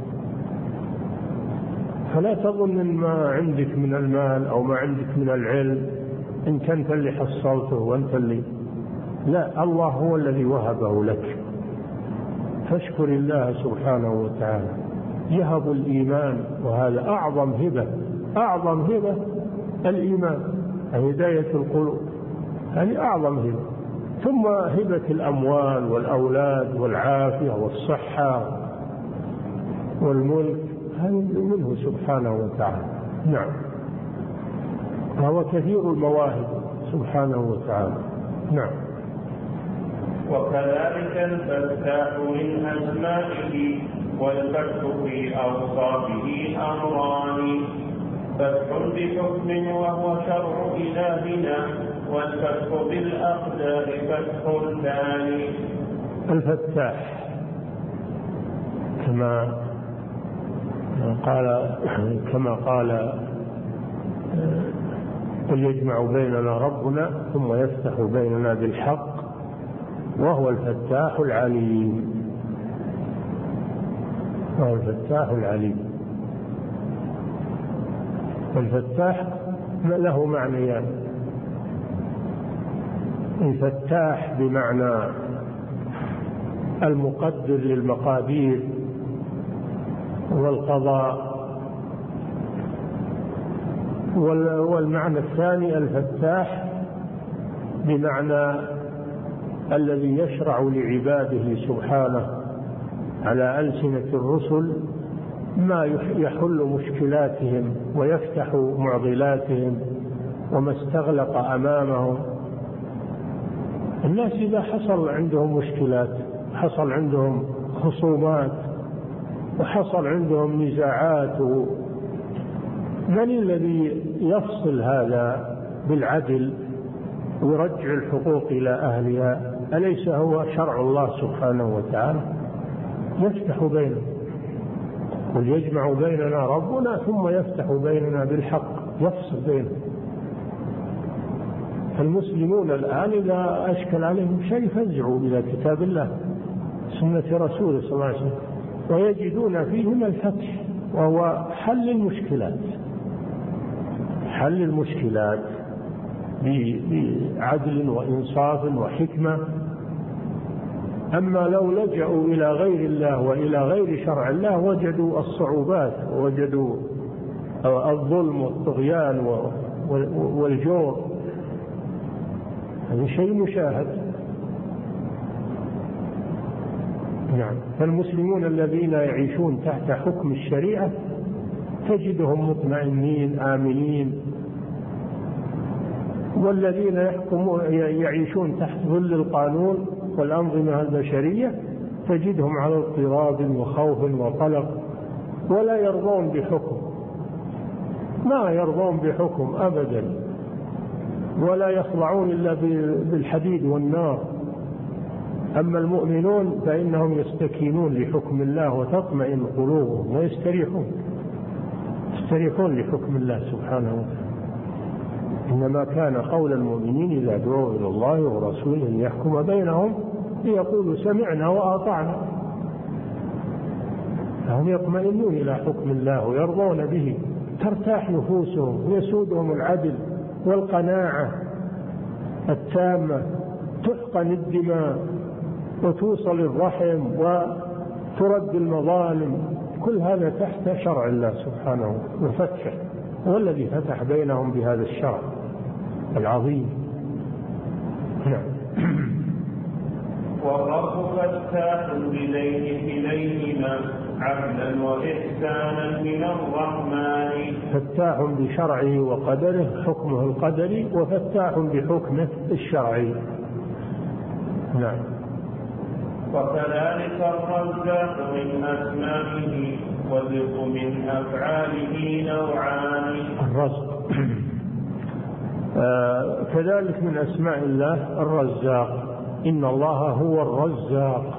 فلا تظن إن ما عندك من المال أو ما عندك من العلم إن كنت اللي حصلته وأنت اللي، لا، الله هو الذي وهبه لك، فاشكر الله سبحانه وتعالى. يهب الإيمان، وهذا أعظم هبة، أعظم هبة الإيمان، هداية القلوب، هذه أعظم هبة، ثم هبة الأموال والأولاد والعافية والصحة والملك، هذا منه سبحانه وتعالى. نعم. فهو كثير المواهب سبحانه وتعالى. نعم. وكذلك الفتاح من أسمائه والفتح في أوصافه أمران، فتح بحكم وهو شرع إلهنا، والفتح بالأقدار فتح ثاني. الفتاح كما قال كما قال قل يجمع بيننا ربنا ثم يفتح بيننا بالحق وهو الفتاح العليم. وهو الفتاح العليم. الفتاح له معنيان: الفتاح بمعنى المقدر للمقادير والقضاء، والمعنى الثاني الفتاح بمعنى الذي يشرع لعباده سبحانه على ألسنة الرسل ما يحل مشكلاتهم ويفتح معضلاتهم وما استغلق أمامهم. الناس إذا حصل عندهم مشكلات، حصل عندهم خصومات، وحصل عندهم نزاعات، من الذي يفصل هذا بالعدل ويرجع الحقوق إلى أهلها؟ أليس هو شرع الله سبحانه وتعالى؟ يفتح بيننا، قل يجمع بيننا ربنا ثم يفتح بيننا بالحق، يفصل بيننا. المسلمون الآن إذا أشكل عليهم شيء فزعوا إلى كتاب الله سنة رسوله صلى الله عليه وسلم ويجدون فيهما الفتح، وهو حل المشكلات، حل المشكلات بعدل وإنصاف وحكمة. أما لو لجأوا إلى غير الله وإلى غير شرع الله وجدوا الصعوبات ووجدوا الظلم والطغيان والجور. هذا شيء مشاهد. نعم. فالمسلمون الذين يعيشون تحت حكم الشريعة تجدهم مطمئنين آمنين، والذين يحكمون يعيشون تحت ظل القانون والأنظمة البشرية تجدهم على اضطراب وخوف وقلق، ولا يرضون بحكم، ما يرضون بحكم أبدا، ولا يخضعون إلا بالحديد والنار. أما المؤمنون فإنهم يستكينون لحكم الله وتطمئن قلوبهم ويستريحون يستريحون لحكم الله سبحانه وتعالى. إنما كان قول المؤمنين إذا دعوا إلى الله ورسوله ليحكم بينهم ليقولوا سمعنا وأطعنا، فهم يطمئنون إلى حكم الله ويرضون به، ترتاح نفوسهم ويسودهم العدل والقناعة التامة، تحقن الدماء وتوصل الرحم وترد المظالم، كل هذا تحت شرع الله سبحانه وفتحه، هو الذي فتح بينهم بهذا الشرع العظيم. نعم. والرب فتاح إليه إليهما عدلا وإحسانا من الرحمن. فتاح بشرعه وقدره، حكمه القدري، وفتاح بحكمه الشرعي. نعم. وكذلك الرزاق من أسمائه والرزق من أفعاله نوعان. الرزق آه كذلك من أسماء الله الرزاق. إن الله هو الرزاق.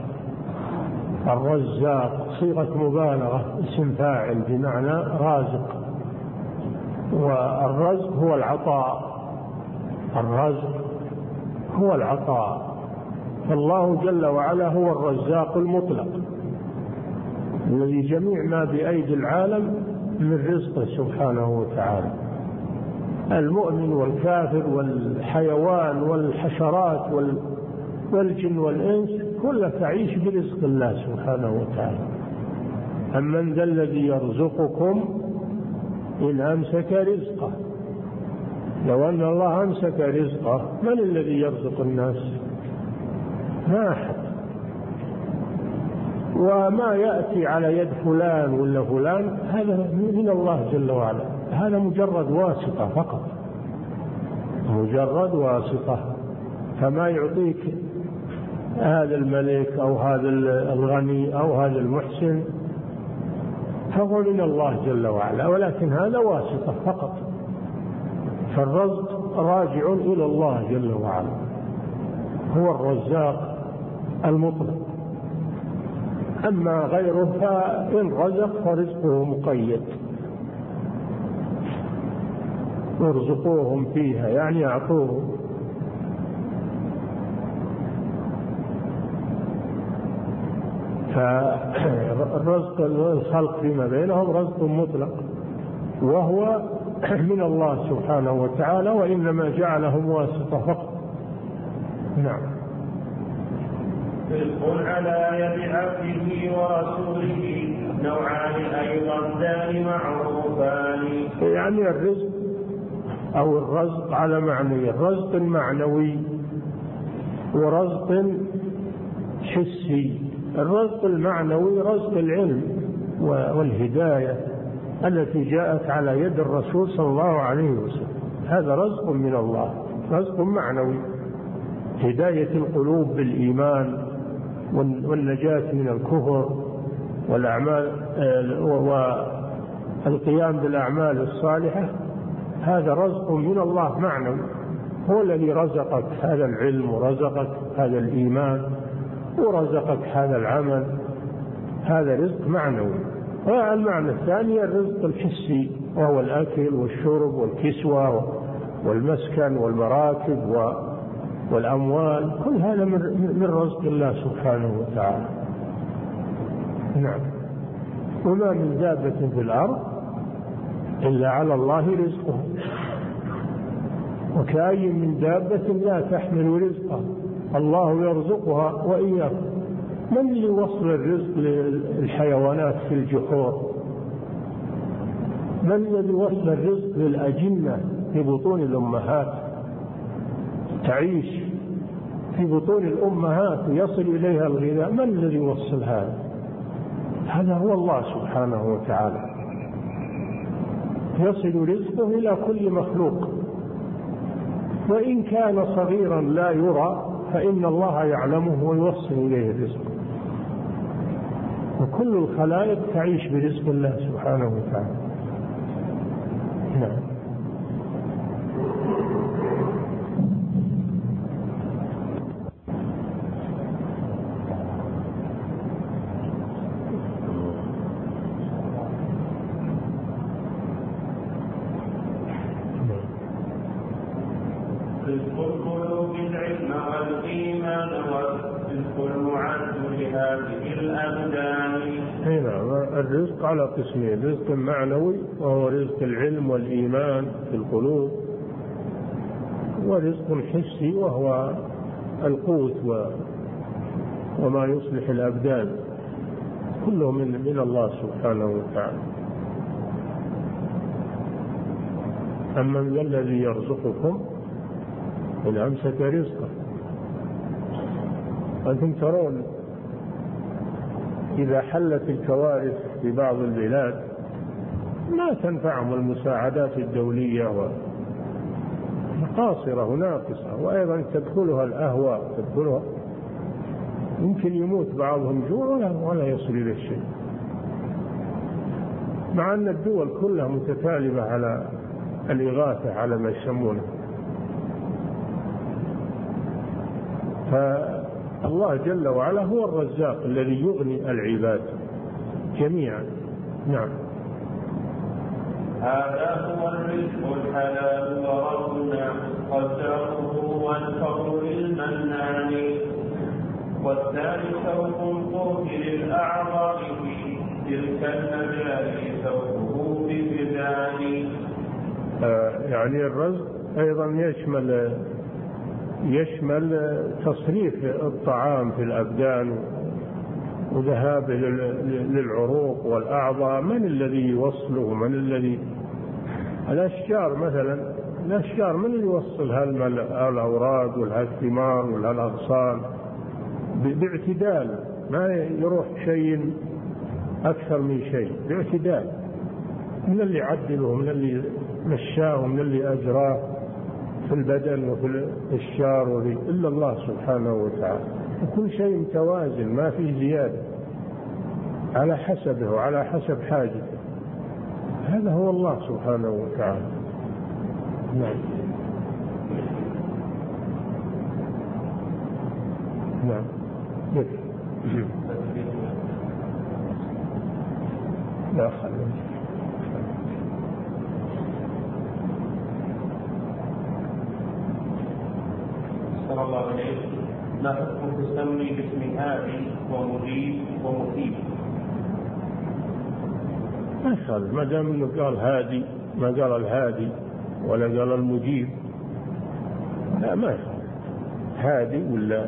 الرزاق صيغة مبالغة، اسم فاعل بمعنى رازق، والرزق هو العطاء. الرزق هو العطاء. فالله جل وعلا هو الرزاق المطلق الذي جميع ما بأيدي العالم من رزقه سبحانه وتعالى. المؤمن والكافر والحيوان والحشرات والجن والإنس كلها تعيش برزق الله سبحانه وتعالى. أمن ذا الذي يرزقكم إن أمسك رزقه؟ لو أن الله أمسك رزقه من الذي يرزق الناس؟ ما أحد. وما يأتي على يد فلان ولا فلان هذا من الله جل وعلا، هذا مجرد واسطة فقط، مجرد واسطة. فما يعطيك هذا الملك أو هذا الغني أو هذا المحسن فهو من الله جل وعلا، ولكن هذا واسطة فقط، فالرزق راجع إلى الله جل وعلا، هو الرزاق المطلق. أما غيره فإن رزق فرزقه مقيد، يرزقوهم فيها يعني يعطوهم. فالرزق الخلق فيما بينهم رزق مطلق، وهو من الله سبحانه وتعالى، وإنما جعلهم واسطة فقط. نعم. رزق على يد عبده ورسوله نوعان أيضا دان معروفان. يعني الرزق أو الرزق على معنى الرزق المعنوي ورزق حسي. الرزق المعنوي رزق العلم والهداية التي جاءت على يد الرسول صلى الله عليه وسلم، هذا رزق من الله، رزق معنوي، هداية القلوب بالإيمان والنجاة من الكفر والأعمال والقيام بالأعمال الصالحة، هذا رزق من الله معنوي، هو الذي رزقك هذا العلم ورزقك هذا الإيمان ورزقك هذا العمل، هذا رزق معنوي. والمعنى الثاني الرزق الحسي، وهو الأكل والشرب والكسوة والمسكن والمراكب والأموال، كل هذا من رزق الله سبحانه وتعالى. نعم. وما من دابة في الأرض إلا على الله رزقها، وكأي من دابة لا تحمل رزقها الله يرزقها وإياكم. من اللي وصل الرزق للحيوانات في الجحور؟ من الذي وصل الرزق للأجنة في بطون الأمهات تعيش في بطون الأمهات يصل إليها الغذاء؟ من الذي وصل هذا؟ هذا هو الله سبحانه وتعالى، يصل رزقه إلى كل مخلوق، وإن كان صغيرا لا يرى فإن الله يعلمه ويوصل إليه الرزق، وكل الخلائق تعيش برزق الله سبحانه وتعالى. نعم. رزق القلوب العلم والإيمان والرزق المعد لهذه الأبدان. هنا الرزق على قسمين، رزق معنوي وهو رزق العلم والإيمان في القلوب، ورزق حسي وهو القوت وما يصلح الأبدان، كله من من الله سبحانه وتعالى. أما من الذي يرزقكم إن أمسك رزقه؟ أنتم ترون إذا حلت الكوارث في بعض البلاد ما تنفعهم المساعدات الدولية، قاصرة وناقصة، وأيضا تدخلها الأهواء، تدخلها يمكن يموت بعضهم جوع ولا يصل إلى شيء، مع أن الدول كلها متكالبة على الإغاثة على ما يسمونه. فالله جل وعلا هو الرزاق الذي يغني العباد جميعا. نعم. هذا هو الرزق الحلال وربنا قدره والفضل للمنان، والثاني ثوب القوت للأعضاء في تلك المجال ثوبه بفدان. آه يعني الرزق أيضا يشمل يشمل تصريف الطعام في الأبدان وذهاب للعروق والأعضاء. من الذي يوصله؟ من الذي الأشجار مثلا، الأشجار من اللي يوصل هالأوراق والثمار والأغصان باعتدال، ما يروح شيء أكثر من شيء، باعتدال. من اللي عدله؟ من اللي مشاه؟ من اللي أجراه في البدن وفي الشار إلا الله سبحانه وتعالى. وكل شيء متوازن، ما فيه زيادة، على حسبه وعلى حسب حاجته. هذا هو الله سبحانه وتعالى. نعم نعم لا خلنا صلى الله عليه. ما حكم تسمي باسم هادي ومجيب ومثيب؟ ما يخالف ما دام انه قال هادي، ما قال الهادي ولا قال المجيب، لا ما يخالف. هادي ولا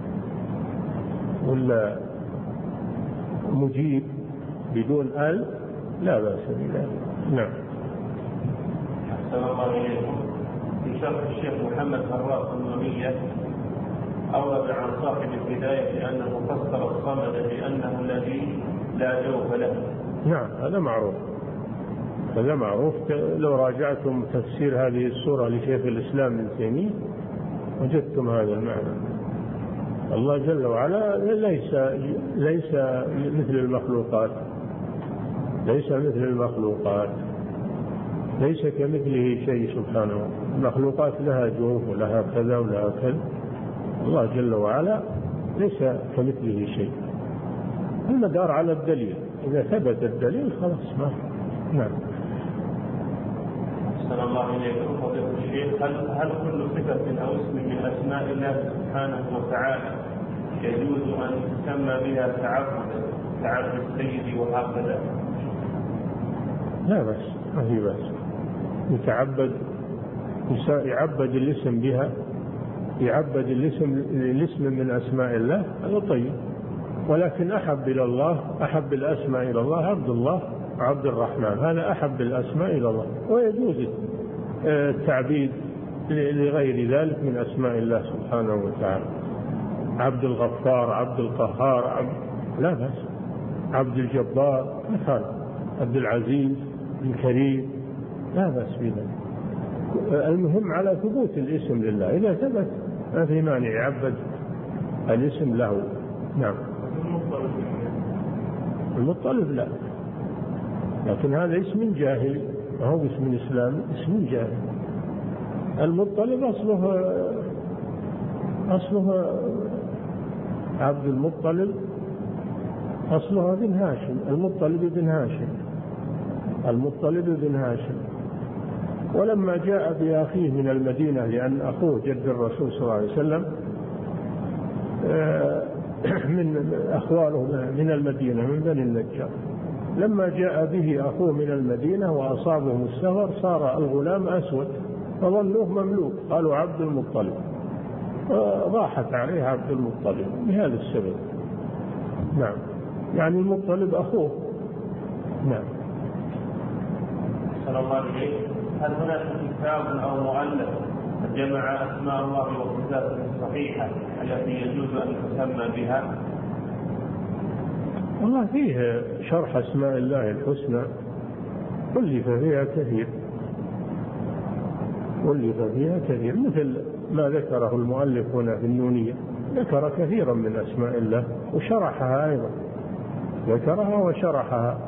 ولا مجيب بدون ال لا بأس بذلك. نعم. أحسن الله إليكم. في شرح الشيخ محمد فراس النونية أورد عن صاحب البداية أنه فسر الصمد بأنه الذي لا جوف له. نعم هذا معروف، هذا معروف. لو راجعتم تفسير هذه السورة لشيخ الإسلام ابن تيمية وجدتم هذا المعنى. الله جل وعلا ليس ليس مثل المخلوقات، ليس مثل المخلوقات، ليس كمثله شيء سبحانه. المخلوقات لها جوف ولها كذا ولها كذا، الله جل وعلا ليس كمثله شيء. المدار على الدليل، إذا ثبت الدليل خلاص ما. نعم. أحسن الله إليكم فضيلة الشيخ. هل هل كل صفة أو اسم من أسماء الله سبحانه وتعالى يجوز أن تسمى بها تعبدا كعبد السيد وهكذا؟ لا بس ما في بس. يتعبد، يعبد الاسم بها، يعبد الاسم الاسم من أسماء الله، هذا طيب. ولكن أحب إلى الله، أحب الأسماء إلى الله عبد الله وعبد الرحمن، هذا أحب الأسماء إلى الله. ويجوز التعبيد لغير ذلك من أسماء الله سبحانه وتعالى، عبد الغفار، عبد القهار، عبد لا بأس، عبد الجبار مثال، عبد العزيز، الكريم، لا بأس بذلك. المهم على ثبوت الاسم لله، إذا ثبت ما في مانع يعبد الاسم له. نعم. المطلب لا، لكن هذا اسم جاهلي ما هو اسم إسلامي، اسم جاهلي. المطلب أصله أصله عبد المطلب، أصلها بن هاشم، المطلب بن هاشم، المطلب بن هاشم. ولما جاء بأخيه من المدينة، لأن أخوه جد الرسول صلى الله عليه وسلم من أخواله من المدينة من بني النجار، لما جاء به أخوه من المدينة وأصابهم السفر صار الغلام أسود فظنوه مملوك، قالوا عبد المطلب، راحت عليه عبد المطلب بهذا السبب. نعم، يعني المطلب أخوه. نعم. صلى الله عليه. هل هناك كتاب أو مؤلف جمع أسماء الله وصفاته الصحيحة التي يجوز أن تسمى بها؟ والله فيه شرح أسماء الله الحسنى ألف فيها كثير، ألف فيها كثير، مثل ما ذكره المؤلف هنا في النونية، ذكر كثيرا من أسماء الله وشرحها أيضا، ذكرها وشرحها.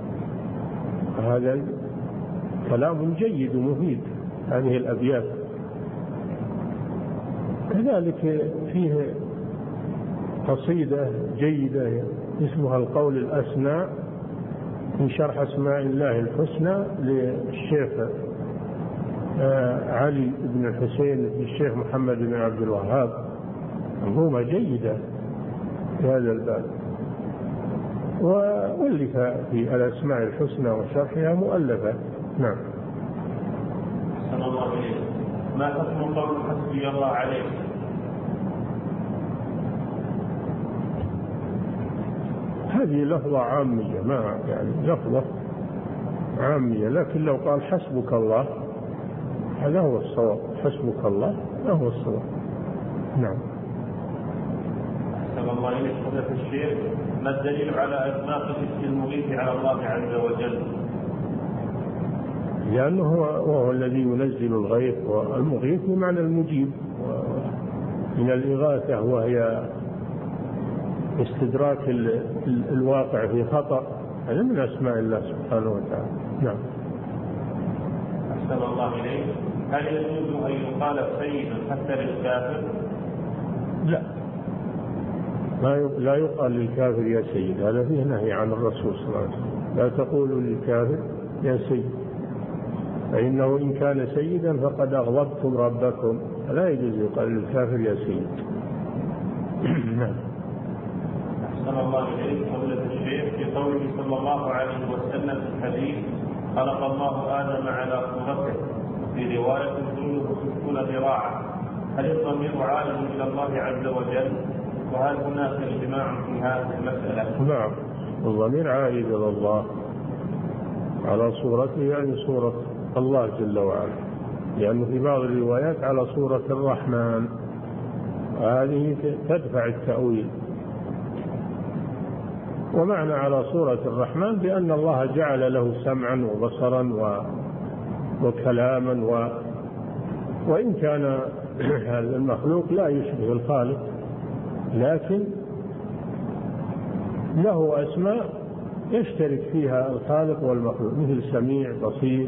هذا كلام جيد ومفيد هذه الأبيات. كذلك فيه قصيدة جيدة اسمها القول الأسنى في شرح أسماء الله الحسنى للشيخ علي بن الحسين للشيخ محمد بن عبد الوهاب، منظومة جيدة في هذا الباب. وألف في الأسماء الحسنى وشرحها مؤلفة. نعم. صلى الله عليه. ما حكم قول حسبي الله عليه؟ هذه لفظة عامية، ما يعني لفظة عامية، لكن لو قال حسبك الله هذا هو الصواب، حسبك الله هذا هو الصواب. نعم. صلى الله عليه وسلم. الشيخ، ما الدليل على إطلاق اسم المغيث على الله عز وجل؟ لأنه هو الذي ينزل الغيث، والمغيث بمعنى المجيب من الإغاثة، وهي استدراك الواقع في خطأ، هذا من أسماء الله سبحانه وتعالى. نعم. أحسن الله إليك. هل يجوز أن يقال سيد حتى للكافر؟ لا، لا يقال للكافر يا سيد، هذا فيه نهي عن الرسول صلى الله عليه وسلم. لا تقولوا للكافر يا سيد، فإنه إن كان سيدا فقد أغضبتم ربكم. لا يجوز يقال للكافر يا سيد. نعم. أحسن الله إليك فضيلة الشيخ. في قوله صلى الله عليه وسلم في الحديث خلق الله آدم على صورته، في رواية طوله ستون ذراعا، هل الضمير عائد إلى الله عز وجل؟ وهل هناك اجماع في هذه المسألة؟ نعم، الضمير عائد إلى الله على صورته، يعني صورة الله جل وعلا، لأنه في بعض الروايات على صورة الرحمن، هذه تدفع التأويل. ومعنى على صورة الرحمن بأن الله جعل له سمعا وبصرا وكلاما و... وإن كان هذا المخلوق لا يشبه الخالق، لكن له أسماء يشترك فيها الخالق والمخلوق، مثل سميع، بصير،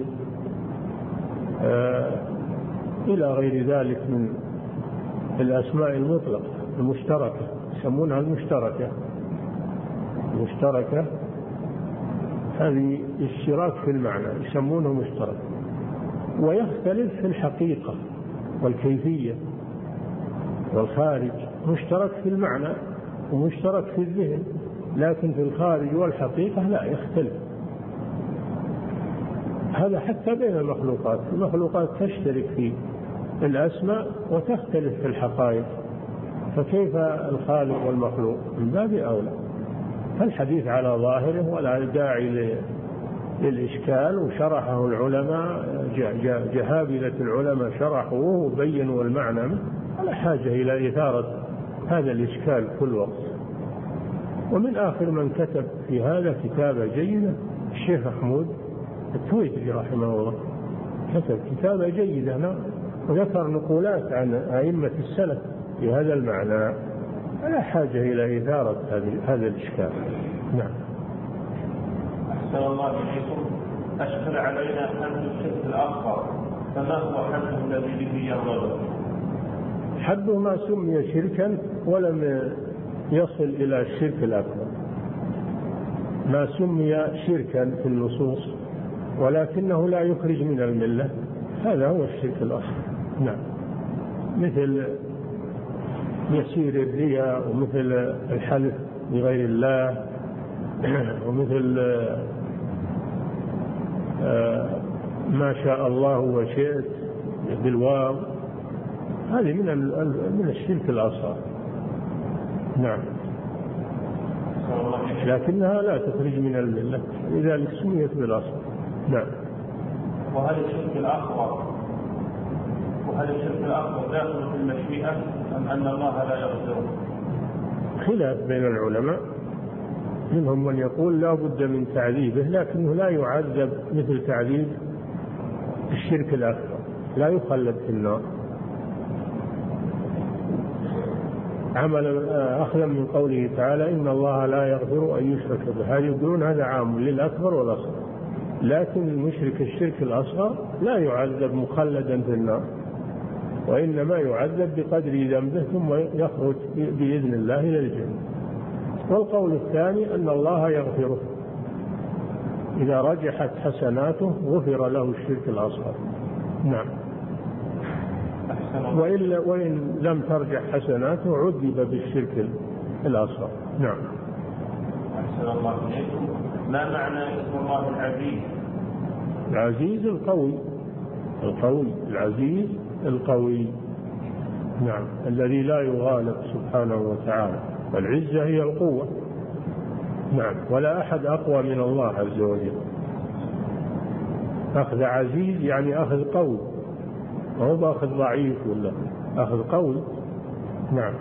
آه إلى غير ذلك من الأسماء المطلقة المشتركة، يسمونها المشتركة. المشتركة هذه اشتراك في المعنى، يسمونه مشترك، ويختلف في الحقيقة والكيفية. والخارج مشترك في المعنى ومشترك في الذهن، لكن في الخارج والحقيقة لا، يختلف. هذا حتى بين المخلوقات، المخلوقات تشترك في الأسماء وتختلف في الحقائق، فكيف الخالق والمخلوق؟ من باب أولى. فالحديث على ظاهره ولا داعي للإشكال، وشرحه العلماء، جهابذة العلماء شرحوه وبينوا المعنى، ولا حاجة إلى إثارة هذا الإشكال كل وقت. ومن آخر من كتب في هذا كتابة جيدة الشيخ محمود التويتري رحمه الله، كتب كتابة جيدة وذكر نقولات عن أئمة السلف في هذا المعنى، ولا حاجة إلى إثارة هذا الإشكال. نعم. أحسن الله إليكم. أشكل علينا حد الشرك الأكبر، فما هو حده الذي به يغضب؟ حده ما سمي شركا ولم يصل إلى الشرك الأكبر، ما سمي شركا في النصوص ولكنه لا يخرج من الملة، هذا هو الشرك الأصغر. نعم، مثل يسير الرياء، ومثل الحلف بغير الله، ومثل ما شاء الله وشئت بالواو، هذه من من الشرك الأصغر. نعم، لكنها لا تخرج من الملة، لذلك سميت بالأصغر. نعم. وهل الشرك الأكبر وهل الشرك الأكبر داخل في المشيئة أم أن الله لا يغفره؟ خلاف بين العلماء، منهم من يقول لا بد من تعذيبه، لكنه لا يعذب مثل تعذيب الشرك الأكبر، لا يخلد في النار، عملا أخذا من قوله تعالى إن الله لا يغفر أن يشرك به. هذا يقولون هذا عام للأكبر والأصغر، لكن المشرك الشرك الأصغر لا يعذب مخلدا في النار، وإنما يعذب بقدر ذنبه ثم يخرج بإذن الله إلى الجنة. والقول الثاني أن الله يغفره إذا رجحت حسناته، غفر له الشرك الأصغر. نعم. وإن, وإن لم ترجح حسناته عذب بالشرك الأصغر. نعم. أحسن الله إليكم. ما معنى اسم الله العزيز؟ العزيز القوي، القوي العزيز القوي. نعم، الذي لا يغالب سبحانه وتعالى، والعزة هي القوة. نعم، ولا أحد أقوى من الله عز وجل. أخذ عزيز يعني أخذ قوي، وهو بأخذ ضعيف ولا أخذ قوي. نعم.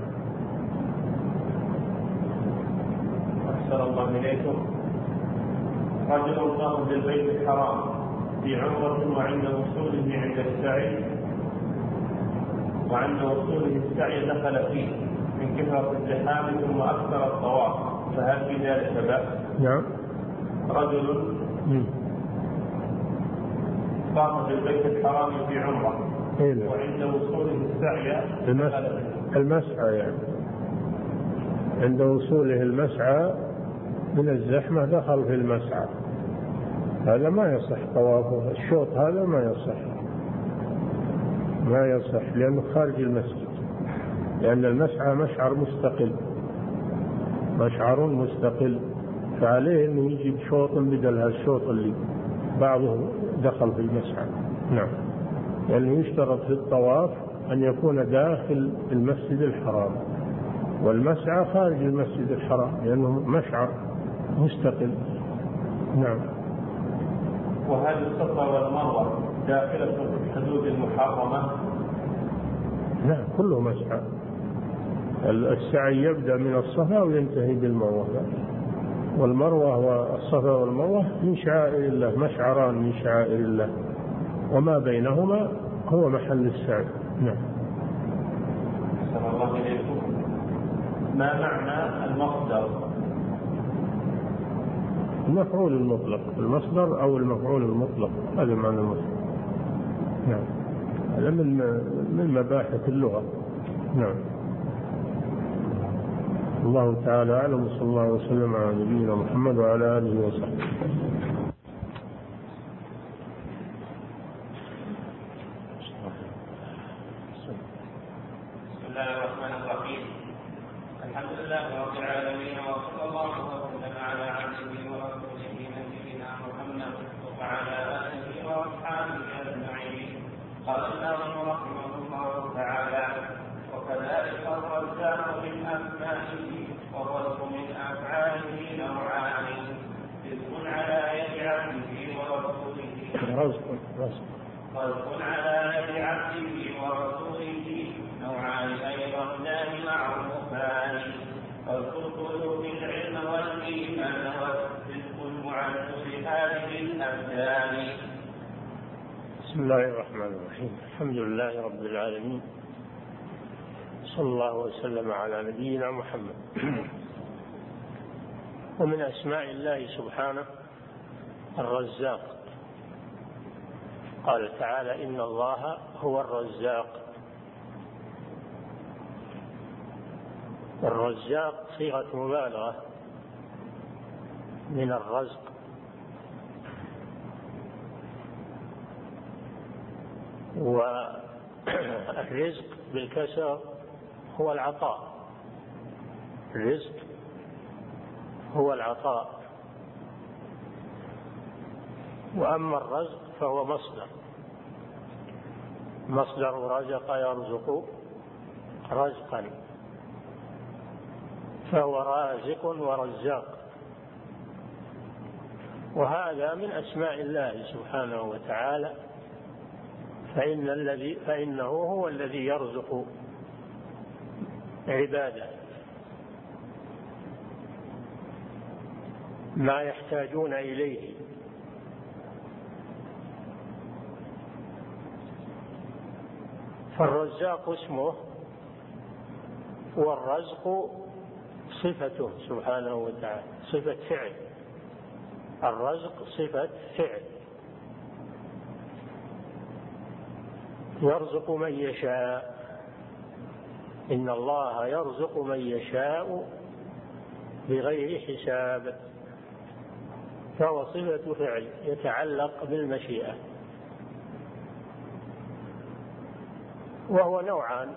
أحسن الله إليكم. رجل الله بالبيت الحرام في عمرة، وعند وصوله عند السعي وعند وصوله السعي دخل فيه من كثرة الزحام ثم أكثر الطواف، فهل في ذلك بأس؟ نعم. رجل م. طاف بالبيت الحرام في عمره إيه؟ وعند وصوله السعي المسعى المسعى يعني عند وصوله المسعى من الزحمة دخل في المسعى، هذا ما يصح طوافه، الشوط هذا ما يصح ما يصح لأنه خارج المسجد، لأن المسعى مشعر مستقل مشعر مستقل، فعليه أنه يجيب شوط بدل هالشوط اللي بعضه دخل في المسعى. نعم، لأنه يشترط في الطواف أن يكون داخل المسجد الحرام، والمسعى خارج المسجد الحرام لأنه مشعر مستقل. نعم. وهل الصفا والمروة داخلة في الحدود المحرمة؟ لا، كله مسعى. السعي يبدأ من الصفا وينتهي بالمروة، والمروة والصفا والمروة من شعائر الله، مشعران من شعائر الله، وما بينهما هو محل السعي. نعم. صلى الله عليكم. ما معنى المصدر؟ المفعول المطلق، المصدر أو المفعول المطلق، هذا معنى المصدر. نعم، هذا من من مباحث اللغة. نعم. الله تعالى أعلم، صلى الله وسلم على نبينا محمد وعلى آله وصحبه. بسم الله الرحمن الرحيم. الحمد لله رب العالمين، وصلى الله وسلم على عبده ورسوله نبينا محمد وعلى آله وأصحابه أجمعين. قال الناظم رحمه الله تعالى: وكذلك الرزاق من أسمائه والرزق من أفعاله نوعان، رزق على يد عبده ورسوله رزق رزق رزق على يد عبده ورسوله نوعان أيضا لا معروفان، رزق القلوب العلم والإيمان، ورزق المعد لهذه الأبدان. بسم الله الرحمن الرحيم. الحمد لله رب العالمين، صلى الله وسلم على نبينا محمد. ومن أسماء الله سبحانه الرزاق، قال تعالى: إن الله هو الرزاق. الرزاق صيغة مبالغة من الرزق، والرزق بالكسر هو العطاء، الرزق هو العطاء، وأما الرزق فهو مصدر، مصدر رزق يرزق رزقا، فهو رازق ورزاق. وهذا من أسماء الله سبحانه وتعالى، فإن الذي فإنه هو الذي يرزق عباده ما يحتاجون إليه. فالرزاق اسمه، والرزق صفته سبحانه وتعالى، صفة فعل. الرزق صفة فعل، يرزق من يشاء، إن الله يرزق من يشاء بغير حساب، فهو صفة فعل يتعلق بالمشيئة. وهو نوعان: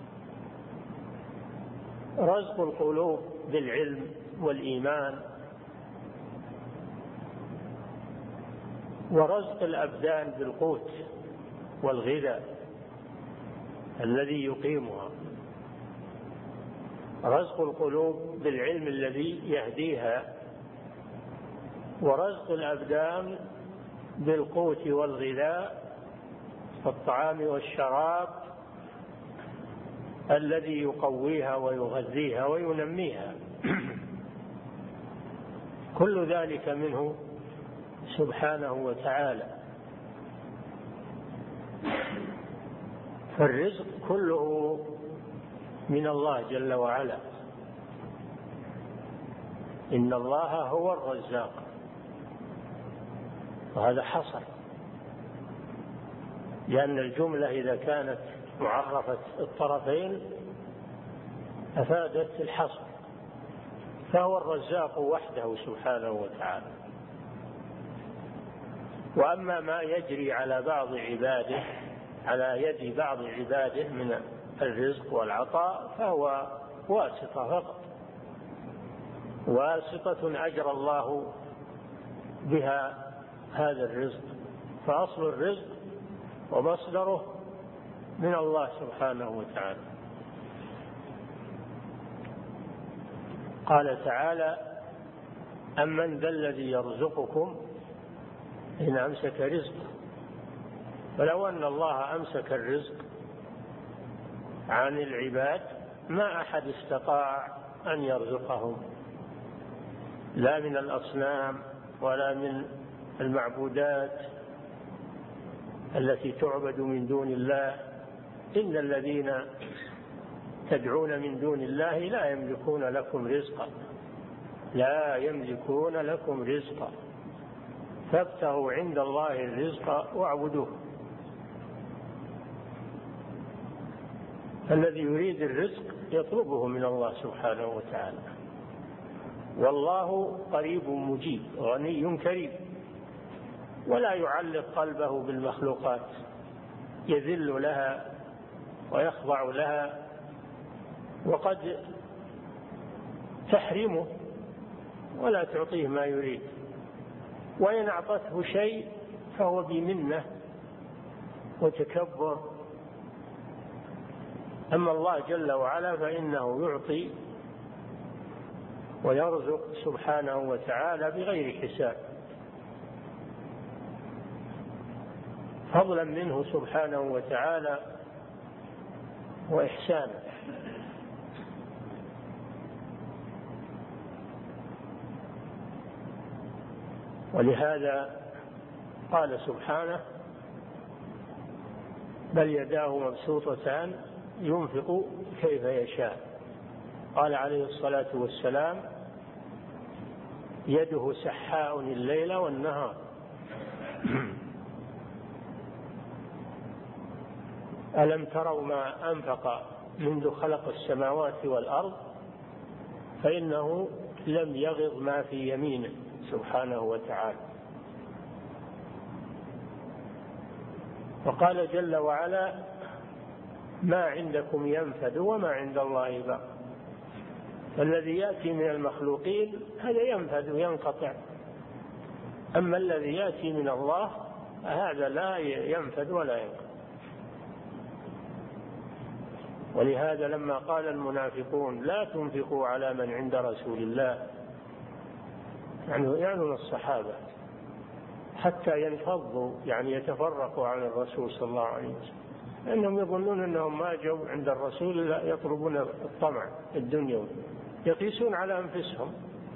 رزق القلوب بالعلم والإيمان، ورزق الأبدان بالقوت والغذاء الذي يقيمها. رزق القلوب بالعلم الذي يهديها، ورزق الأبدان بالقوت والغذاء والطعام والشراب الذي يقويها ويغذيها وينميها. كل ذلك منه سبحانه وتعالى. فالرزق كله من الله جل وعلا. إن الله هو الرزاق، وهذا حصر، لأن الجملة إذا كانت معرفة الطرفين أفادت الحصر، فهو الرزاق وحده سبحانه وتعالى. وأما ما يجري على بعض عباده على يد بعض عباده من الرزق والعطاء فهو واسطة فقط، واسطة أجرى الله بها هذا الرزق، فأصل الرزق ومصدره من الله سبحانه وتعالى. قال تعالى: أمن ذا الذي يرزقكم إن أمسك رزقه. فلو أن الله أمسك الرزق عن العباد ما أحد استطاع أن يرزقهم، لا من الأصنام ولا من المعبودات التي تعبد من دون الله. إن الذين تدعون من دون الله لا يملكون لكم رزقا لا يملكون لكم رزقا فابتغوا عند الله الرزق واعبدوه. الذي يريد الرزق يطلبه من الله سبحانه وتعالى، والله قريب مجيب غني كريم، ولا يعلق قلبه بالمخلوقات، يذل لها ويخضع لها، وقد تحرمه ولا تعطيه ما يريد، وإن أعطته شيء فهو بمنة وتكبر. أما الله جل وعلا فإنه يعطي ويرزق سبحانه وتعالى بغير حساب، فضلا منه سبحانه وتعالى وإحسانا. ولهذا قال سبحانه: بل يداه مبسوطتان ينفق كيف يشاء. قال عليه الصلاة والسلام: يده سحاء الليل والنهار. ألم تروا ما أنفق منذ خلق السماوات والأرض فإنه لم يغض ما في يمينه سبحانه وتعالى. وقال جل وعلا: ما عندكم ينفد وما عند الله باق. فالذي يأتي من المخلوقين هذا ينفد وينقطع، أما الذي يأتي من الله هذا لا ينفد ولا ينقطع. ولهذا لما قال المنافقون: لا تنفقوا على من عند رسول الله، يعني يعنون الصحابة، حتى ينفضوا يعني يتفرقوا عن الرسول صلى الله عليه وسلم، لأنهم يظنون أنهم ما جوا عند الرسول لا يطلبون الطمع الدنيوي، يقيسون على أنفسهم،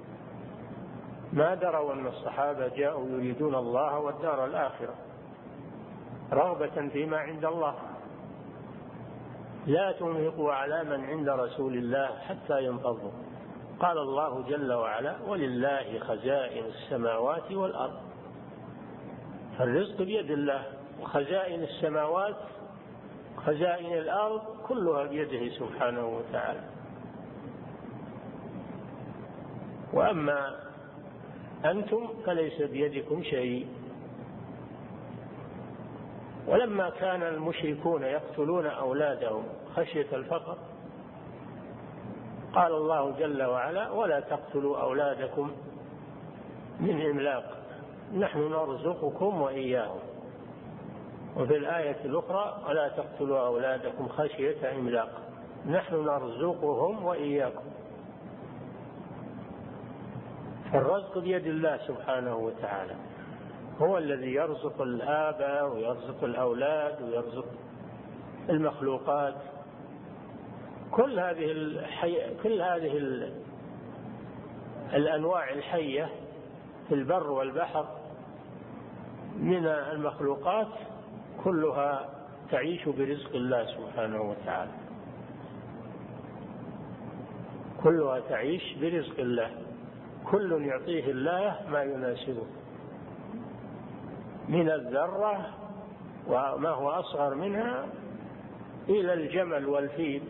ما دروا أن الصحابة جاءوا يريدون الله والدار الآخرة رغبة فيما عند الله. لا تنفقوا على من عند رسول الله حتى ينفضوا. قال الله جل وعلا: ولله خزائن السماوات والأرض. فالرزق بيد الله، وخزائن السماوات خزائن الأرض كلها بيده سبحانه وتعالى. وأما أنتم فليس بيدكم شيء. ولما كان المشركون يقتلون أولادهم خشية الفقر قال الله جل وعلا: ولا تقتلوا أولادكم من إملاق نحن نرزقكم وإياهم. وفي الآية الأخرى: ولا تقتلوا أولادكم خشية إملاق نحن نرزقهم وإياكم. فالرزق بيد الله سبحانه وتعالى، هو الذي يرزق الآباء ويرزق الأولاد ويرزق المخلوقات. كل هذه الحي... كل هذه ال... الأنواع الحية في البر والبحر من المخلوقات كلها تعيش برزق الله سبحانه وتعالى، كلها تعيش برزق الله، كل يعطيه الله ما يناسبه، من الذرة وما هو أصغر منها إلى الجمل والفيل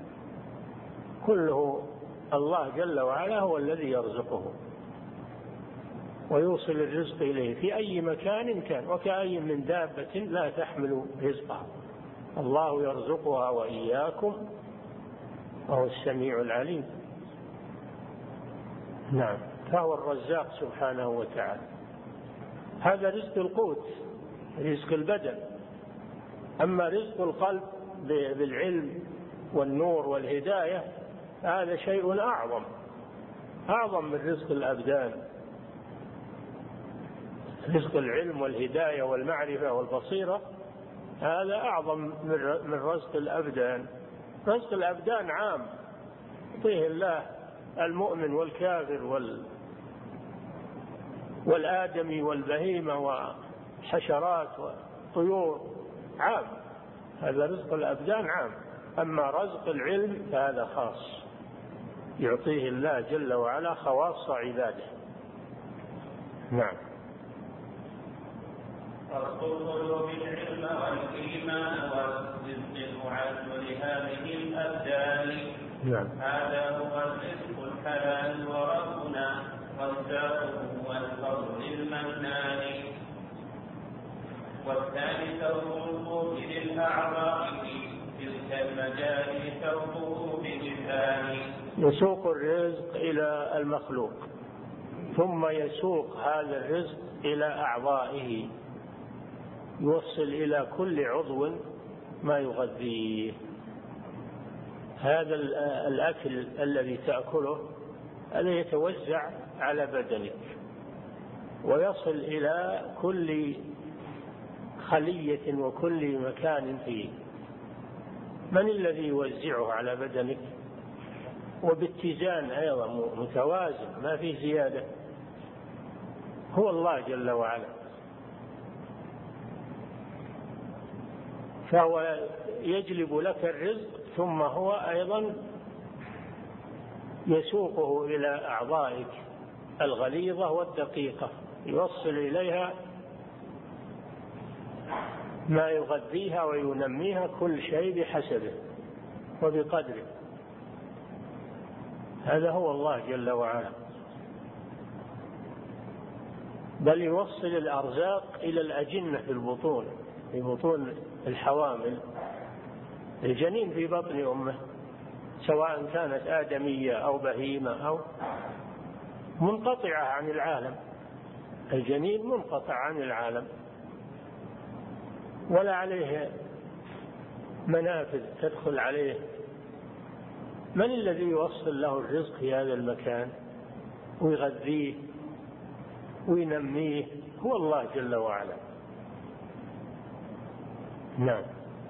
كله الله جل وعلا هو الذي يرزقه ويوصل الرزق إليه في أي مكان كان. وكأي من دابة لا تحمل رزقها الله يرزقها وإياكم وهو السميع العليم. نعم، فهو الرزاق سبحانه وتعالى. هذا رزق القوت، رزق البدن. أما رزق القلب بالعلم والنور والهداية هذا شيء أعظم أعظم من رزق الأبدان. رزق العلم والهداية والمعرفة والبصيرة هذا أعظم من رزق الأبدان. رزق الأبدان عام يعطيه الله المؤمن والكافر وال والآدمي والبهيمة وحشرات وطيور، عام. هذا رزق الأبدان عام. أما رزق العلم فهذا خاص، يعطيه الله جل وعلا خواص عباده. نعم. رزق القلوب العلم والإيمان والرزق المعد لهذه الأبدان. نعم. هذا هو الرزق الحلال وربنا رزاقه والفضل المنان. والثاني ثوب القوت للأعضاء تلك المجال ثوبه بمثال. يسوق الرزق إلى المخلوق ثم يسوق هذا الرزق إلى أعضائه، يوصل إلى كل عضو ما يغذيه. هذا الأكل الذي تأكله هذا يتوزع على بدنك ويصل إلى كل خلية وكل مكان فيه. من الذي يوزعه على بدنك وباتزان أيضا متوازن ما في زيادة؟ هو الله جل وعلا. فهو يجلب لك الرزق ثم هو أيضا يسوقه إلى أعضائك الغليظة والدقيقة، يوصل إليها ما يغذيها وينميها، كل شيء بحسبه وبقدره. هذا هو الله جل وعلا. بل يوصل الأرزاق إلى الأجنة في البطون، في بطون الحوامل، الجنين في بطن أمه سواء كانت آدمية أو بهيمة أو منقطعة عن العالم. الجنين منقطع عن العالم ولا عليه منافذ تدخل عليه. من الذي يوصل له الرزق في هذا المكان ويغذيه وينميه؟ هو الله جل وعلا. نعم.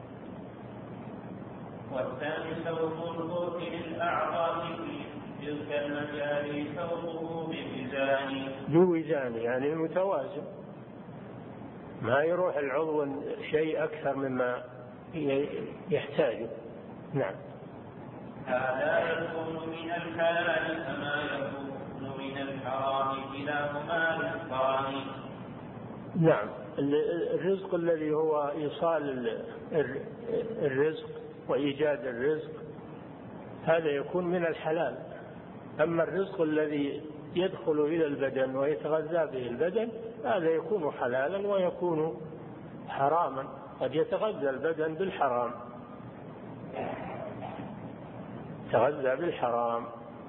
والثاني ثوب القوت للأعضاء في تلك المجال ثوبه بميزان. بوزان يعني متوازن، ما يروح العضو شيء أكثر مما يحتاجه. نعم. هذا يكون من الحلال كما يكون من الحرام كلاهما رزقان. نعم. الرزق الذي هو إيصال الرزق وإيجاد الرزق هذا يكون من الحلال. أما الرزق الذي يدخل إلى البدن ويتغذى به البدن هذا يكون حلالا ويكون حراما. قد يتغذى البدن بالحرام، يتغذى بالحرام،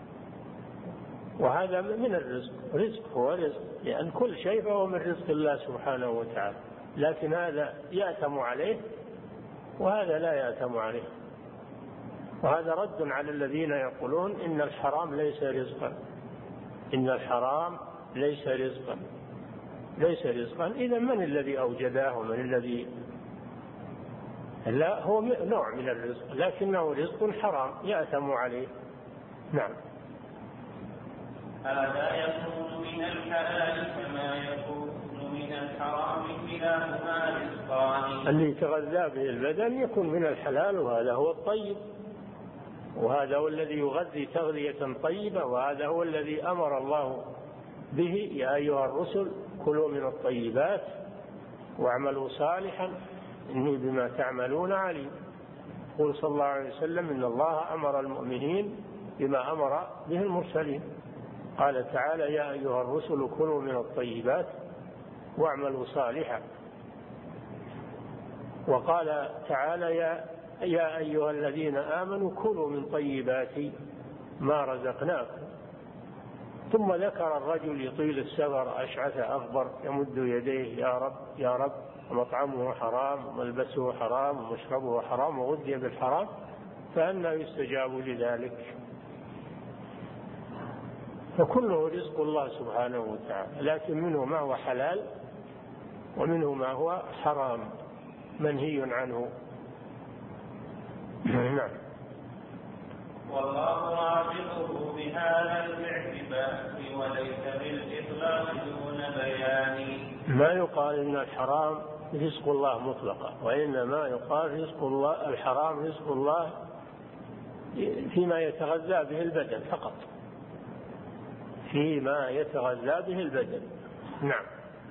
وهذا من الرزق. رزق هو رزق، لأن كل شيء فهو من رزق الله سبحانه وتعالى، لكن هذا يأتم عليه وهذا لا يأتم عليه. وهذا رد على الذين يقولون إن الحرام ليس رزقا، إن الحرام ليس رزقا ليس رزقا. إذا من الذي أوجده ومن الذي؟ لا، هو نوع من الرزق لكنه رزق حرام يأتم عليه. نعم. هذا يكون من الحلال كما يكون من الحرام كلاهما رزقان. اللي يتغذى به البدن يكون من الحلال، وهذا هو الطيب، وهذا هو الذي يغذي تغذية طيبة، وهذا هو الذي أمر الله به: يا أيها الرسل كلوا من الطيبات واعملوا صالحا إني بما تعملون عليم. قل صلى الله عليه وسلم إن الله أمر المؤمنين بما أمر به المرسلين. قال تعالى يا أيها الرسل كلوا من الطيبات واعملوا صالحا. وقال تعالى يا, يا أيها الذين آمنوا كلوا من طيبات ما رزقناكم. ثم ذكر الرجل يطيل السفر أشعث أغبر يمد يديه يا رب يا رب ومطعمه حرام وملبسه حرام ومشربه حرام وغذي بالحرام فأنى يستجاب لذلك. فكله رزق الله سبحانه وتعالى، لكن منه ما هو حلال ومنه ما هو حرام منهي عنه. نعم. والله رابطه بهذا الاعتبار وليس بالإطلاق دون بيان. ما يقال إن الحرام رزق الله مطلقا، وإنما يقال رزق الله الحرام رزق الله فيما يتغذى به البدن فقط، فيما يتغذى به البدن. نعم.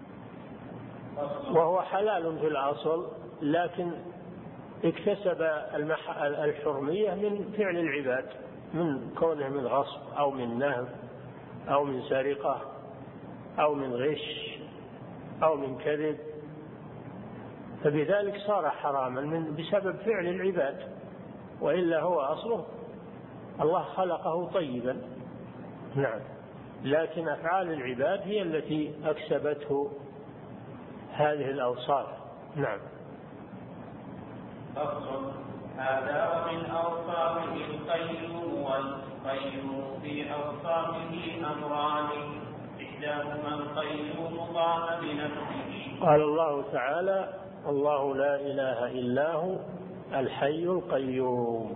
وهو حلال في الأصل، لكن اكتسب الحرمية من فعل العباد، من كونه من غصب أو من نهب أو من سرقة أو من غش أو من كذب، فبذلك صار حراما من بسبب فعل العباد، وإلا هو أصله الله خلقه طيبا. نعم. لكن أفعال العباد هي التي أكسبته هذه الأوصاف. نعم. فصل. هذا ومن أوصافه القيوم، والقيوم في أوصافه أمران إحداهما القيوم قام بنفسه. قال الله تعالى الله لا إله إلا هو الحي القيوم.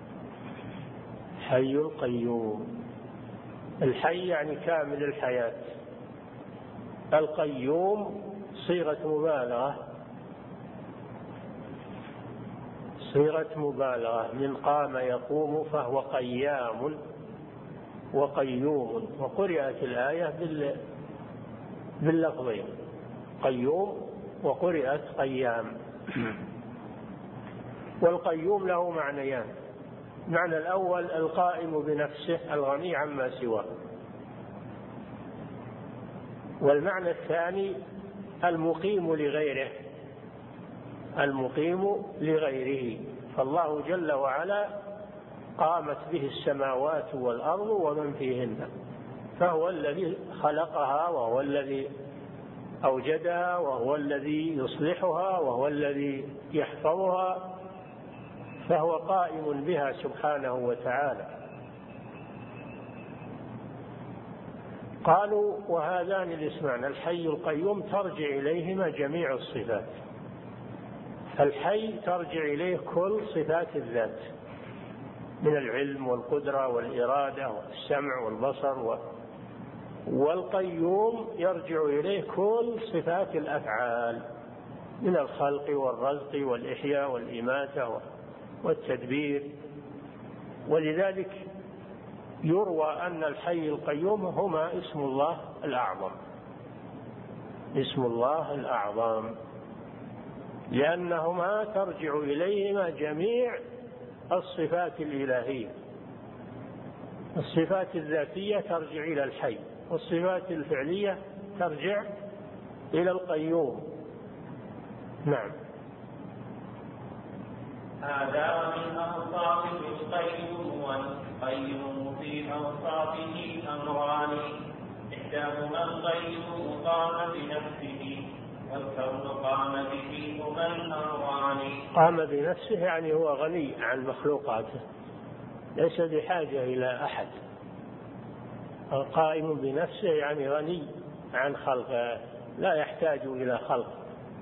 حي القيوم، الحي يعني كامل الحياة، القيوم صيغة مبالغة، صيغة مبالغة من قام يقوم فهو قيام وقيوم. وقرأت الآية باللفظين قيوم وقرأت قيام. والقيوم له معنيان: معنى الأول القائم بنفسه الغني عما سواه، والمعنى الثاني المقيم لغيره، المقيم لغيره. فالله جل وعلا قامت به السماوات والأرض ومن فيهن، فهو الذي خلقها وهو الذي أوجدها وهو الذي يصلحها وهو الذي يحفظها، فهو قائم بها سبحانه وتعالى. قالوا وهذان الاسمان الحي القيوم ترجع إليهما جميع الصفات. الحي ترجع إليه كل صفات الذات من العلم والقدرة والإرادة والسمع والبصر و... والقيوم يرجع إليه كل صفات الأفعال من الخلق والرزق والإحياء والإماتة والتدبير. ولذلك يروى أن الحي القيوم هما اسم الله الأعظم، اسم الله الأعظم، لأنهما ترجع إليهما جميع الصفات الإلهية. الصفات الذاتية ترجع إلى الحي، والصفات الفعلية ترجع إلى القيوم. نعم. هذا من أوصافه القيوم، والقيوم في أوصافه أمران إحداهما القيوم قام بنفسه، والكون قام به هما الأمران. قام بنفسه يعني هو غني عن مخلوقاته، ليس بحاجة إلى أحد. القائم بنفسه يعني غني عن خلقه، لا يحتاج إلى خلق.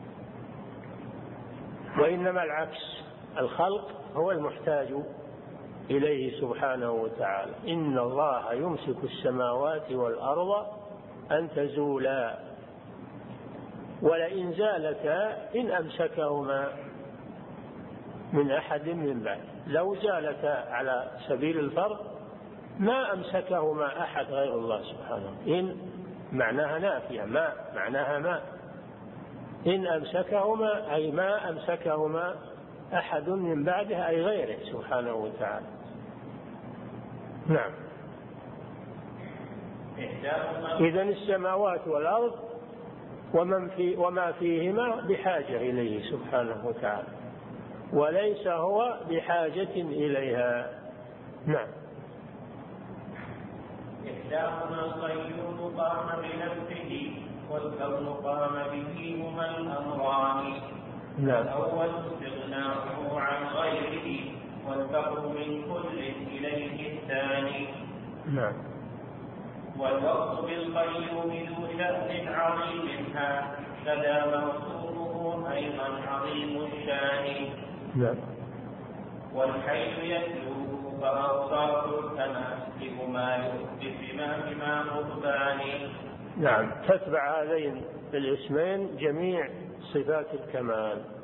وإنما العكس، الخلق هو المحتاج إليه سبحانه وتعالى. إن الله يمسك السماوات والأرض أن تزولا ولئن زالتا إن أمسكهما من أحد من بعد. لو زالتا على سبيل الفرض ما أمسكهما أحد غير الله سبحانه. إن معناها نافية، ما معناها ما. إن أمسكهما أي ما أمسكهما أحد من بعده أي غيره سبحانه وتعالى. نعم. إذن السماوات والأرض ومن في وما فيهما بحاجة إليه سبحانه وتعالى، وليس هو بحاجة إليها. نعم. إحداهما القيوم قام بنفسه والكون قام به هما الأمران. نعم. الأول استغناؤه عن غيره والفقر من كل إليه الثاني. نعم. والوصف بالقيوم ذو شأن عظيم كذا موصوفه أيضا عظيم الشان. نعم. والحي يتلوه فأوصاف الكمال ما يؤتي بما بما قربان. نعم. تتبع هذين الاسمين جميع صفات الكمال.